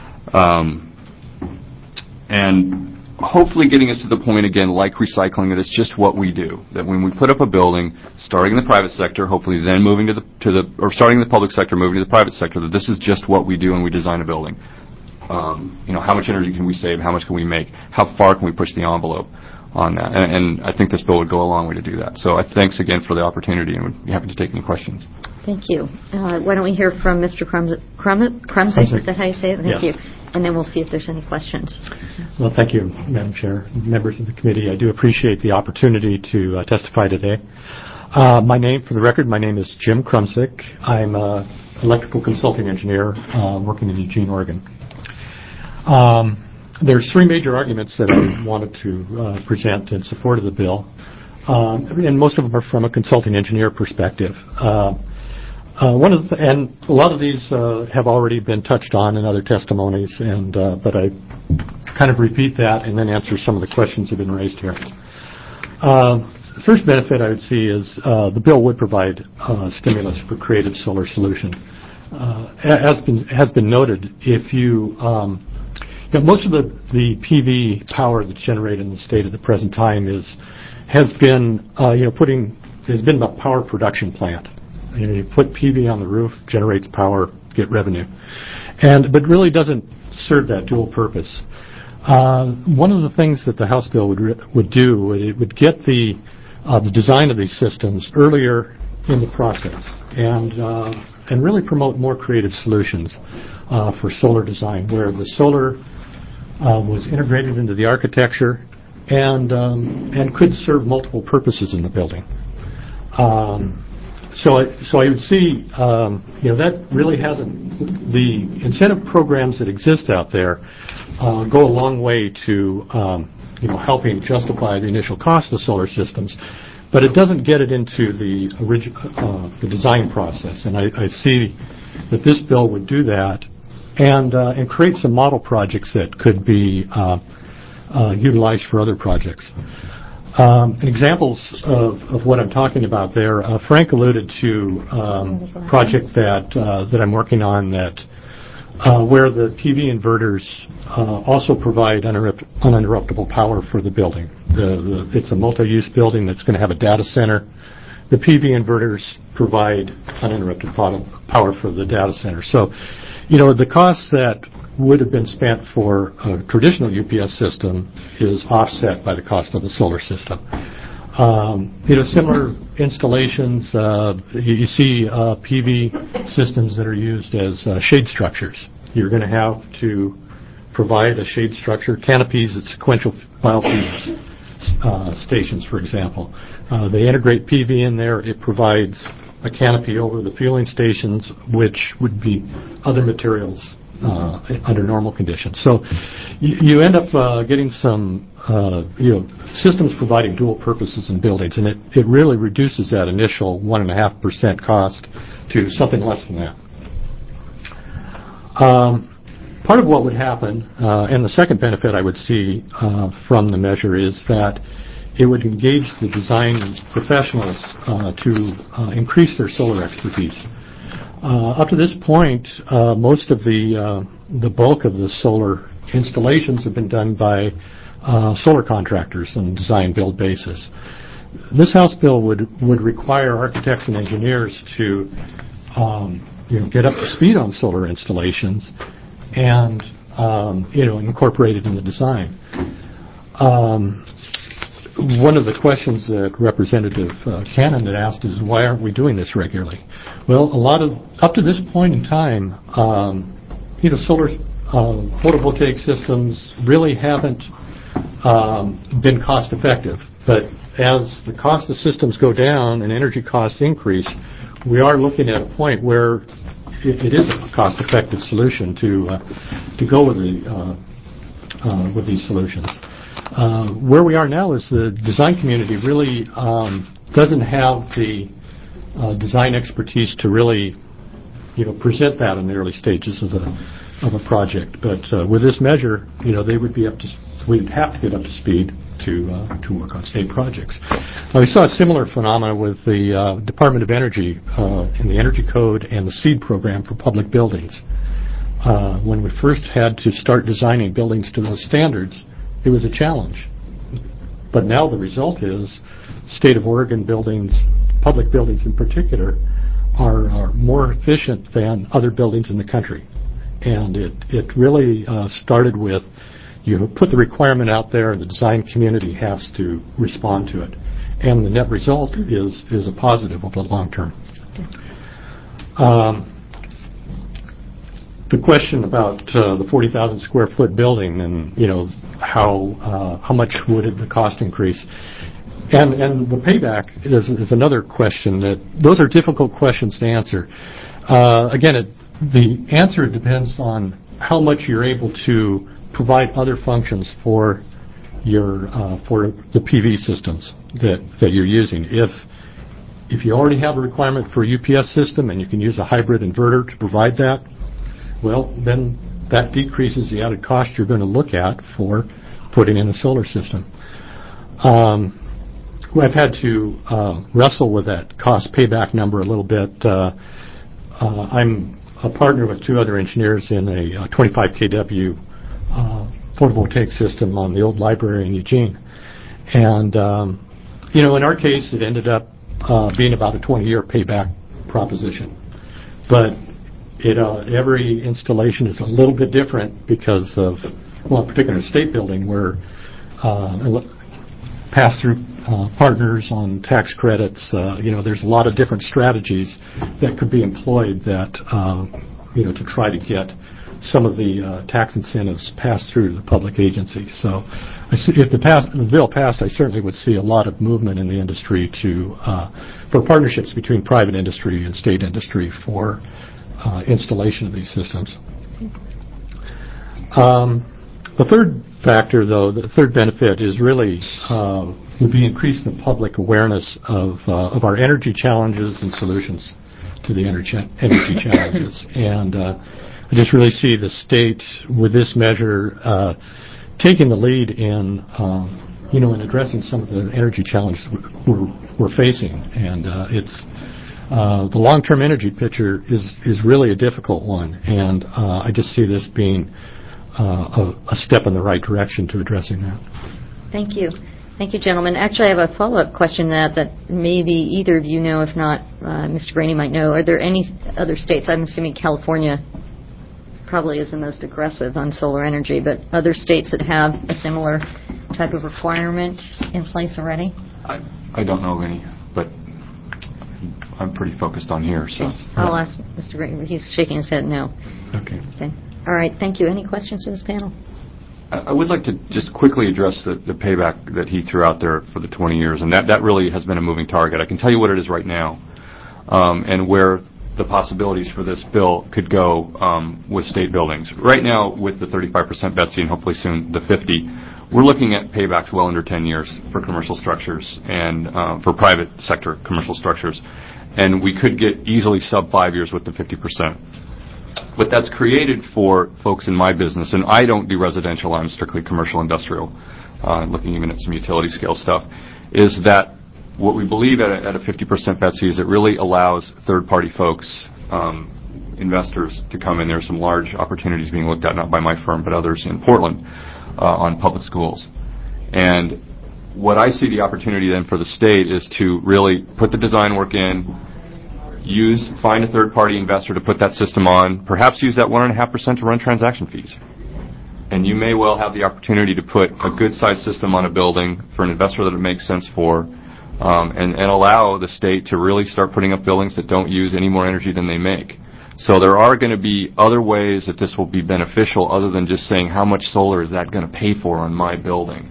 and hopefully getting us to the point, again, like recycling, that it's just what we do. That when we put up a building, starting in the private sector, hopefully then moving or starting in the public sector, moving to the private sector, that this is just what we do when we design a building. How much energy can we save? How much can we make? How far can we push the envelope on that? And I think this bill would go a long way to do that. So thanks again for the opportunity, and would be happy to take any questions. Thank you. Why don't we hear from Mr. Krumzik? Is that how you say it? Thank you. And then we'll see if there's any questions. Well, thank you, Madam Chair, members of the committee. I do appreciate the opportunity to testify today. For the record, my name is Jim Krumzik. I'm an electrical consulting engineer working in Eugene, Oregon. There's three major arguments that I wanted to present in support of the bill, and most of them are from a consulting engineer perspective. And a lot of these have already been touched on in other testimonies, but I kind of repeat that and then answer some of the questions that have been raised here. The first benefit I would see is the bill would provide stimulus for creative solar solution. As has been noted, if most of the PV power that's generated in the state at the present time has been a power production plant. You put PV on the roof, generates power, get revenue, but really doesn't serve that dual purpose. One of the things that the House bill would do, it would get the design of these systems earlier in the process, and really promote more creative solutions for solar design, where the solar was integrated into the architecture and could serve multiple purposes in the building. So I would see, that really the incentive programs that exist out there go a long way to, helping justify the initial cost of solar systems, but it doesn't get it into the design process. And I see that this bill would do that and create some model projects that could be utilized for other projects. Examples of what I'm talking about there, Frank alluded to a project that I'm working on where the PV inverters also provide uninterruptible power for the building. It's a multi-use building that's going to have a data center. The PV inverters provide uninterrupted power for the data center. So, the costs that would have been spent for a traditional UPS system is offset by the cost of the solar system. Similar installations, you see PV systems that are used as shade structures. You're going to have to provide a shade structure, canopies at sequential file feeds stations, for example. They integrate PV in there. It provides a canopy over the fueling stations, which would be other materials under normal conditions. So you end up getting some systems providing dual purposes in buildings, and it really reduces that initial 1.5% cost to something less than that. Part of what would happen, and the second benefit I would see from the measure, is that it would engage the design professionals to increase their solar expertise. Up to this point, most of the bulk of the solar installations have been done by solar contractors on a design-build basis. This House bill would require architects and engineers to get up to speed on solar installations and incorporate it in the design. One of the questions that Representative Cannon had asked is, why aren't we doing this regularly? Well, up to this point in time, solar photovoltaic systems really haven't been cost effective. But as the cost of systems go down and energy costs increase, we are looking at a point where it is a cost-effective solution to go with these solutions. Where we are now is the design community really doesn't have the design expertise to really present that in the early stages of a project. But with this measure, we'd have to get up to speed to work on state projects. We saw a similar phenomenon with the Department of Energy in the Energy Code and the SEED program for public buildings. When we first had to start designing buildings to those standards, it was a challenge. But now the result is state of Oregon buildings, public buildings in particular, are more efficient than other buildings in the country. And it really started with, you put the requirement out there and the design community has to respond to it. And the net result is a positive over the long term. The question about the 40,000 square foot building and how much would the cost increase, and the payback is another question. Those are difficult questions to answer. Again, the answer depends on how much you're able to provide other functions for the PV systems that you're using. If you already have a requirement for a UPS system and you can use a hybrid inverter to provide that, well, then that decreases the added cost you're going to look at for putting in a solar system. I've had to wrestle with that cost payback number a little bit. I'm a partner with two other engineers in a 25 kW photovoltaic system on the old library in Eugene. And, in our case, it ended up being about a 20-year payback proposition. But every installation is a little bit different because of, a particular state building where pass-through partners on tax credits, there's a lot of different strategies that could be employed that, to try to get some of the tax incentives passed through to the public agencies. So if the bill passed, I certainly would see a lot of movement in the industry for partnerships between private industry and state industry for installation of these systems. The third factor, though, the third benefit is really would be increasing the public awareness of our energy challenges and solutions to the energy challenges. And I just really see the state with this measure taking the lead in addressing some of the energy challenges we're facing. And the long-term energy picture is really a difficult one, and I just see this being a step in the right direction to addressing that. Thank you. Thank you, gentlemen. Actually, I have a follow-up question that maybe either of you know. If not, Mr. Graney might know. Are there any other states, I'm assuming California probably is the most aggressive on solar energy, but other states that have a similar type of requirement in place already? I don't know of any, but I'm pretty focused on here. So I'll ask Mr. Graney. He's shaking his head no. Okay. All right. Thank you. Any questions from this panel? I would like to just quickly address the payback that he threw out there for the 20 years, and that really has been a moving target. I can tell you what it is right now, and where the possibilities for this bill could go with state buildings. Right now, with the 35% Betsy and hopefully soon the 50, we're looking at paybacks well under 10 years for commercial structures and for private sector commercial structures, and we could get easily sub 5 years with the 50%. What that's created for folks in my business, and I don't do residential, I'm strictly commercial industrial, looking even at some utility scale stuff, is that what we believe at a 50% Betsy is it really allows third-party folks, investors, to come in. There's some large opportunities being looked at, not by my firm, but others in Portland, on public schools. And what I see the opportunity then for the state is to really put the design work in, find a third-party investor to put that system on, perhaps use that 1.5% to run transaction fees. And you may well have the opportunity to put a good-sized system on a building for an investor that it makes sense for, and allow the state to really start putting up buildings that don't use any more energy than they make. So there are going to be other ways that this will be beneficial other than just saying how much solar is that going to pay for on my building.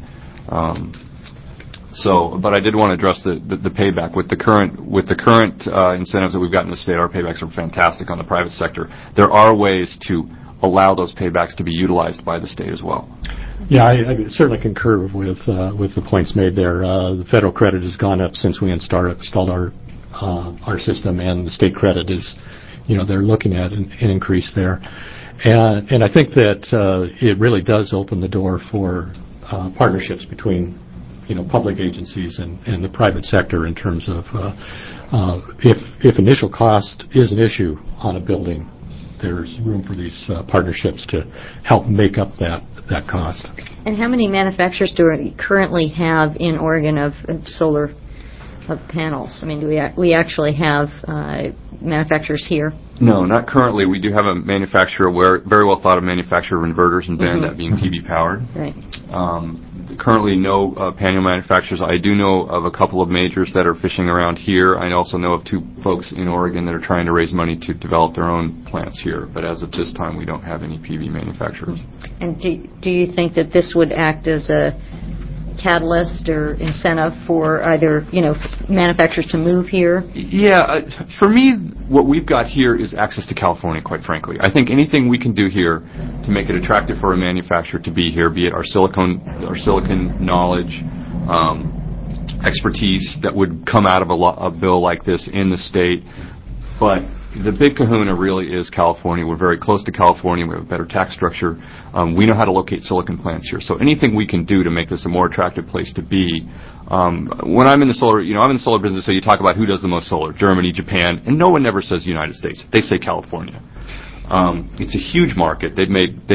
But I did want to address the payback. With the current incentives that we've got in the state, our paybacks are fantastic on the private sector. There are ways to allow those paybacks to be utilized by the state as well. Yeah, I certainly concur with the points made there. The federal credit has gone up since we installed our system, and the state credit is, they're looking at an increase there. And I think that it really does open the door for partnerships between public agencies and the private sector in terms of if initial cost is an issue on a building, there's room for these partnerships to help make up that cost. And how many manufacturers do we currently have in Oregon of solar panels? I mean, do we actually have manufacturers here? No, not currently. We do have a manufacturer, very well thought of manufacturer of inverters and Bend, that being PV powered. Right. Currently, no panel manufacturers. I do know of a couple of majors that are fishing around here. I also know of 2 folks in Oregon that are trying to raise money to develop their own plants here. But as of this time, we don't have any PV manufacturers. And do you think that this would act as a catalyst or incentive for either, manufacturers to move here? Yeah, for me, what we've got here is access to California, quite frankly. I think anything we can do here to make it attractive for a manufacturer to be here, be it our silicon knowledge, expertise that would come out of a bill like this in the state, but the big kahuna really is California. We're very close to California. We have a better tax structure. We know how to locate silicon plants here. So anything we can do to make this a more attractive place to be. When I'm in the solar, I'm in the solar business, so you talk about who does the most solar, Germany, Japan, and no one ever says United States. They say California. It's a huge market. They're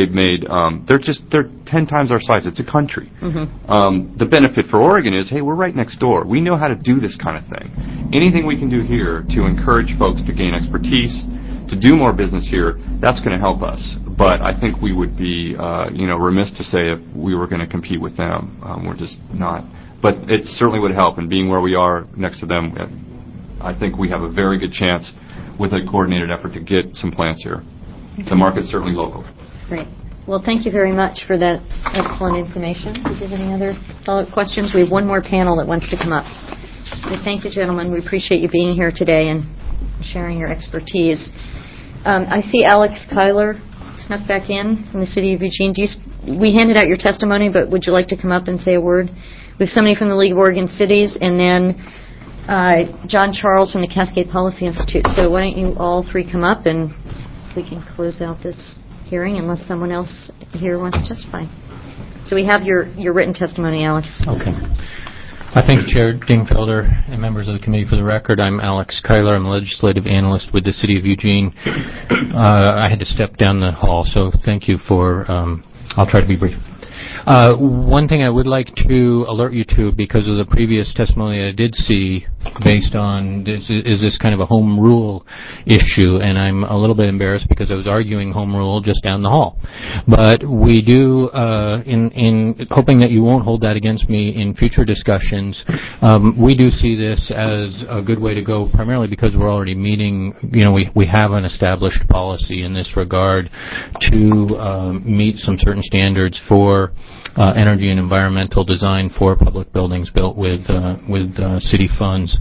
10 times our size. It's a country. The benefit for Oregon is, hey, we're right next door. We know how to do this kind of thing. Anything we can do here to encourage folks to gain expertise, to do more business here, that's going to help us. But I think we would be, remiss to say if we were going to compete with them. We're just not. But it certainly would help. And being where we are next to them, I think we have a very good chance with a coordinated effort to get some plants here. The market's certainly local. Great. Well, thank you very much for that excellent information. Do you have any other follow-up questions? We have one more panel that wants to come up. So thank you, gentlemen. We appreciate you being here today and sharing your expertise. I see Alex Kyler snuck back in from the city of Eugene. We handed out your testimony, but would you like to come up and say a word? We have somebody from the League of Oregon Cities, and then John Charles from the Cascade Policy Institute. So why don't you all 3 come up, and we can close out this hearing unless someone else here wants to testify. So we have your written testimony, Alex. Okay. I thank Chair Dingfelder and members of the committee. For the record, I'm Alex Kyler. I'm a legislative analyst with the City of Eugene. I had to step down the hall, so thank you for, I'll try to be brief. One thing I would like to alert you to, because of the previous testimony I did see, based on is this kind of a home rule issue, and I'm a little bit embarrassed because I was arguing home rule just down the hall. But we do, in hoping that you won't hold that against me in future discussions, we do see this as a good way to go, primarily because we're already meeting, we have an established policy in this regard to meet some certain standards for energy and environmental design for public buildings built with city funds.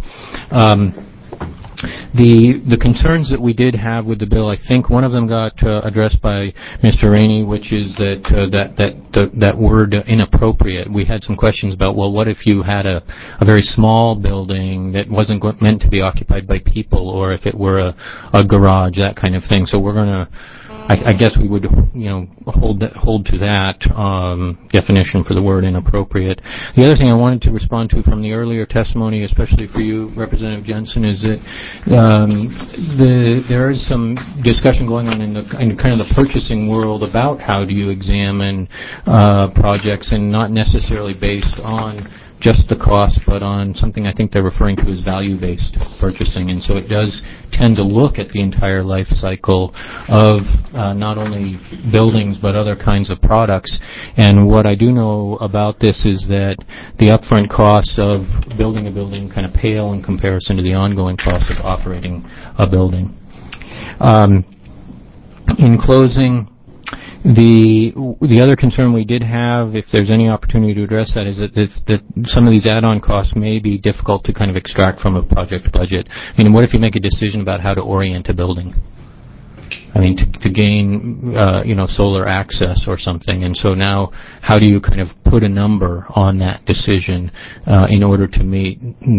The concerns that we did have with the bill, I think one of them got addressed by Mr. Rainey, which is that word inappropriate. We had some questions about, well, what if you had a very small building that wasn't meant to be occupied by people, or if it were a garage, that kind of thing. So we're going to, I guess we would, hold to that definition for the word inappropriate. The other thing I wanted to respond to from the earlier testimony, especially for you, Representative Jensen, is that there is some discussion going on in kind of the purchasing world about how do you examine projects, and not necessarily based on just the cost, but on something I think they're referring to as value-based purchasing. And so it does tend to look at the entire life cycle of not only buildings but other kinds of products. And what I do know about this is that the upfront costs of building a building kind of pale in comparison to the ongoing cost of operating a building. In closing, the other concern we did have, if there's any opportunity to address that, is that some of these add-on costs may be difficult to kind of extract from a project budget. I mean, what if you make a decision about how to orient a building? I mean, to gain, solar access or something. And so now, how do you kind of put a number on that decision in order to meet,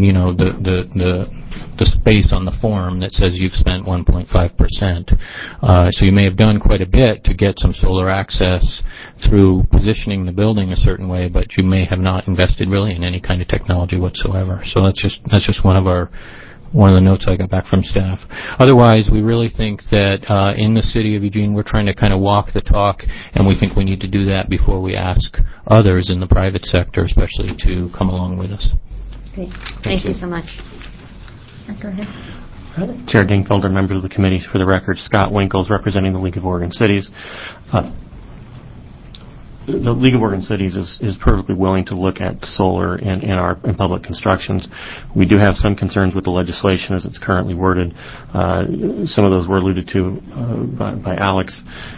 the space on the form that says you've spent 1.5%. So you may have done quite a bit to get some solar access through positioning the building a certain way, but you may have not invested really in any kind of technology whatsoever. So that's just one of the notes I got back from staff. Otherwise, we really think that in the city of Eugene, we're trying to kind of walk the talk, and we think we need to do that before we ask others in the private sector, especially, to come along with us. Okay. Thank you so much. Go ahead. Chair Dingfelder, members of the committee, for the record, Scott Winkles, representing the League of Oregon Cities. The League of Oregon Cities is perfectly willing to look at solar in public constructions. We do have some concerns with the legislation as it's currently worded. Some of those were alluded to by Alex.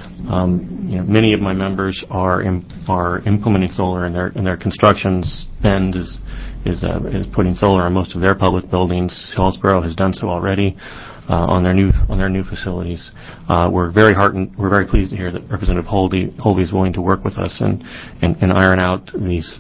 Many of my members are implementing solar, and their construction spend is putting solar on most of their public buildings. Hillsborough has done so already. On their new facilities. We're very pleased to hear that Representative Holvey is willing to work with us and iron out these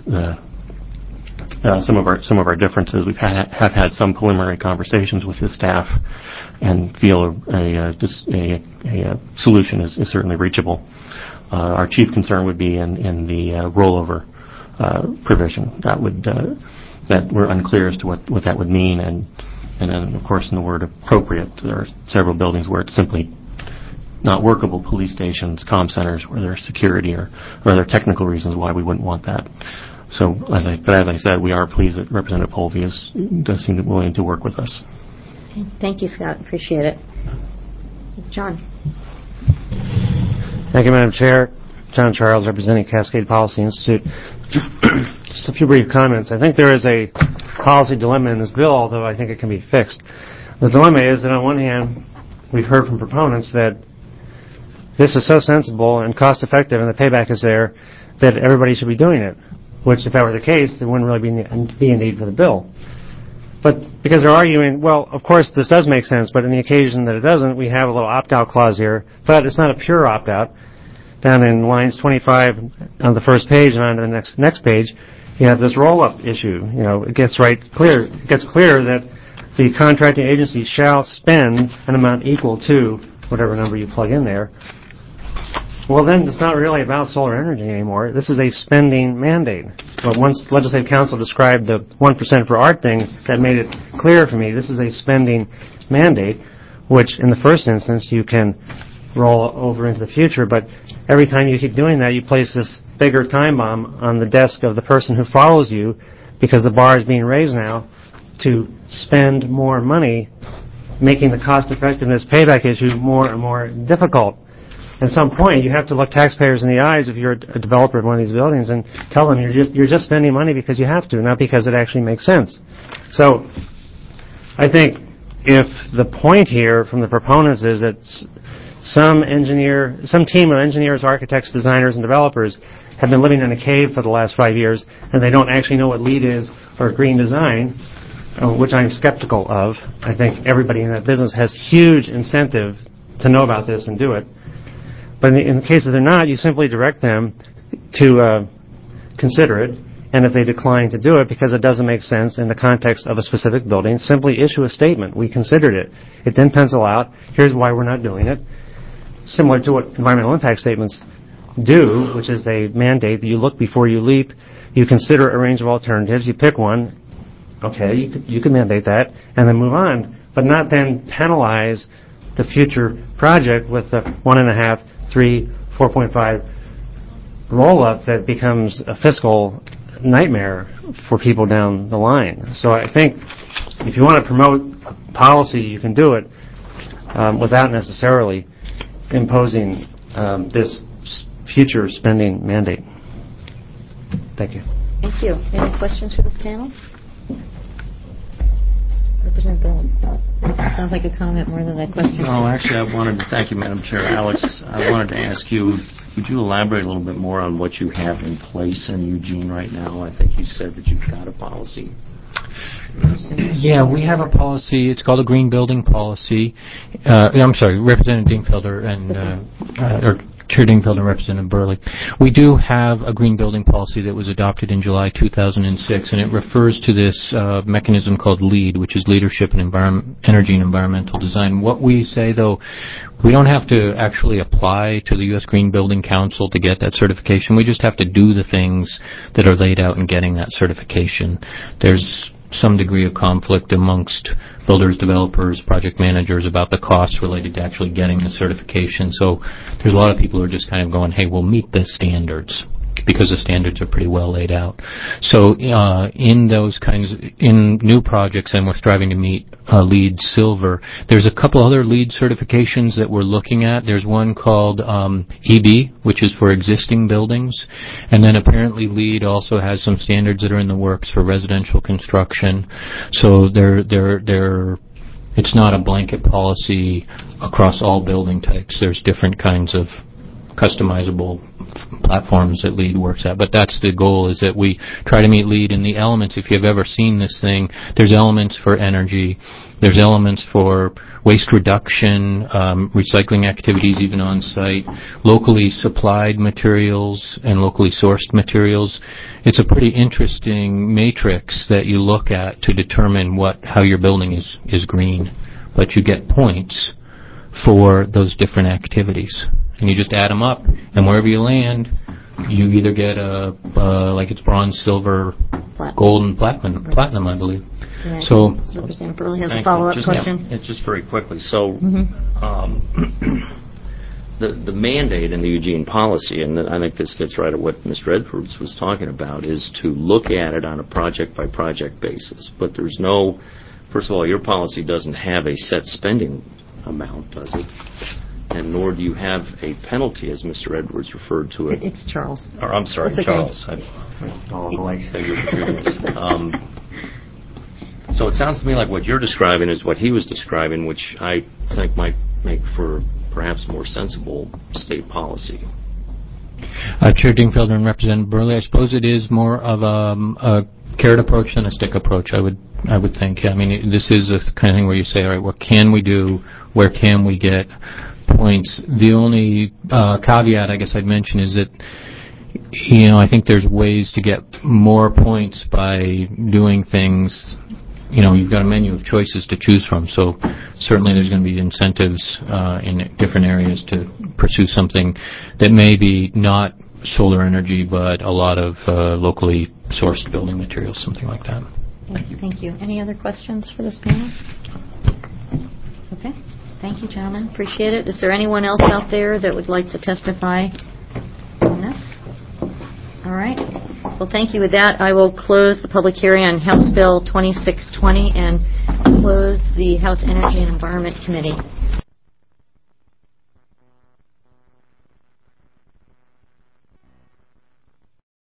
some of our differences. We've had some preliminary conversations with his staff and feel a solution is certainly reachable. Our chief concern would be in the rollover provision. That we're unclear as to what that would mean, and then, of course, in the word appropriate, there are several buildings where it's simply not workable, police stations, comm centers, where there's security or there are technical reasons why we wouldn't want that. So, as I said, we are pleased that Representative Holvey does seem willing to work with us. Okay. Thank you, Scott. Appreciate it. John. Thank you, Madam Chair. John Charles, representing Cascade Policy Institute. Just a few brief comments. I think there is a policy dilemma in this bill, although I think it can be fixed. The dilemma is that on one hand, we've heard from proponents that this is so sensible and cost-effective and the payback is there that everybody should be doing it, which if that were the case, there wouldn't really be a need for the bill. But because they're arguing, well, of course this does make sense, but in the occasion that it doesn't, we have a little opt-out clause here, but it's not a pure opt-out. Down in lines 25 on the first page and on to the next page, you have this roll-up issue. It gets clear that the contracting agency shall spend an amount equal to whatever number you plug in there. Well, then it's not really about solar energy anymore. This is a spending mandate. But once Legislative Council described the 1% for art thing, that made it clear for me this is a spending mandate, which in the first instance you can roll over into the future. But every time you keep doing that, you place this bigger time bomb on the desk of the person who follows you, because the bar is being raised now to spend more money, making the cost-effectiveness payback issue more and more difficult. At some point, you have to look taxpayers in the eyes if you're a developer of one of these buildings and tell them you're just spending money because you have to, not because it actually makes sense. So I think if the point here from the proponents is that some team of engineers, architects, designers, and developers have been living in a cave for the last 5 years and they don't actually know what LEED is or green design, which I'm skeptical of. I think everybody in that business has huge incentive to know about this and do it. But in the case that they're not, you simply direct them to consider it, and if they decline to do it because it doesn't make sense in the context of a specific building, simply issue a statement. We considered it. It then pencil out, here's why we're not doing it. Similar to what environmental impact statements do, which is they mandate that you look before you leap, you consider a range of alternatives, you pick one, okay, you could mandate that, and then move on, but not then penalize the future project with the 1.5, 3, 4.5 roll-up that becomes a fiscal nightmare for people down the line. So I think if you want to promote policy, you can do it without necessarily imposing this future spending mandate. Thank you. Thank you. Any questions for this panel? Representative Burley. Sounds like a comment more than a question. No, actually, I wanted to thank you, Madam Chair. Alex, I wanted to ask you, would you elaborate a little bit more on what you have in place in Eugene right now? I think you said that you've got a policy. Yeah, we have a policy. It's called a green building policy. I'm sorry, Representative Dingfelder and Chair Dingfelder and Representative Burley. We do have a green building policy that was adopted in July 2006, and it refers to this mechanism called LEED, which is Leadership in Energy and Environmental Design. What we say, though, we don't have to actually apply to the U.S. Green Building Council to get that certification. We just have to do the things that are laid out in getting that certification. There's some degree of conflict amongst builders, developers, project managers about the costs related to actually getting the certification. So there's a lot of people who are just kind of going, hey, we'll meet the standards, because the standards are pretty well laid out. So in new projects, and we're striving to meet LEED Silver, there's a couple other LEED certifications that we're looking at. There's one called EB, which is for existing buildings, and then apparently LEED also has some standards that are in the works for residential construction. So it's not a blanket policy across all building types. There's different kinds of customizable platforms that LEED works at. But that's the goal, is that we try to meet LEED in the elements. If you've ever seen this thing, there's elements for energy, there's elements for waste reduction, recycling activities even on site, locally supplied materials and locally sourced materials. It's a pretty interesting matrix that you look at to determine how your building is green. But you get points for those different activities. And you just add them up, and wherever you land, you either get like it's bronze, silver, gold, and platinum, I believe. Yeah, so Representative Burley has a follow-up question. Yeah, just very quickly. So the mandate in the Eugene policy, and I think this gets right at what Mr. Edwards was talking about, is to look at it on a project-by-project basis. But there's no, first of all, your policy doesn't have a set spending amount, does it? And nor do you have a penalty, as Mr. Edwards referred to it. It's Charles. Or, I'm sorry, okay. Charles. So it sounds to me like what you're describing is what he was describing, which I think might make for perhaps more sensible state policy. Chair Dingfelder and Representative Burley, I suppose it is more of a carrot approach than a stick approach, I would think. I mean, this is a kind of thing where you say, all right, what can we do? Where can we get points? The only caveat I guess I'd mention is that, I think there's ways to get more points by doing things. You've got a menu of choices to choose from, so certainly there's going to be incentives in different areas to pursue something that may be not solar energy, but a lot of locally sourced building materials, something like that. Thank you. Any other questions for this panel? Okay. Thank you, gentlemen. Appreciate it. Is there anyone else out there that would like to testify on this? All right. Well, thank you. With that, I will close the public hearing on House Bill 2620 and close the House Energy and Environment Committee.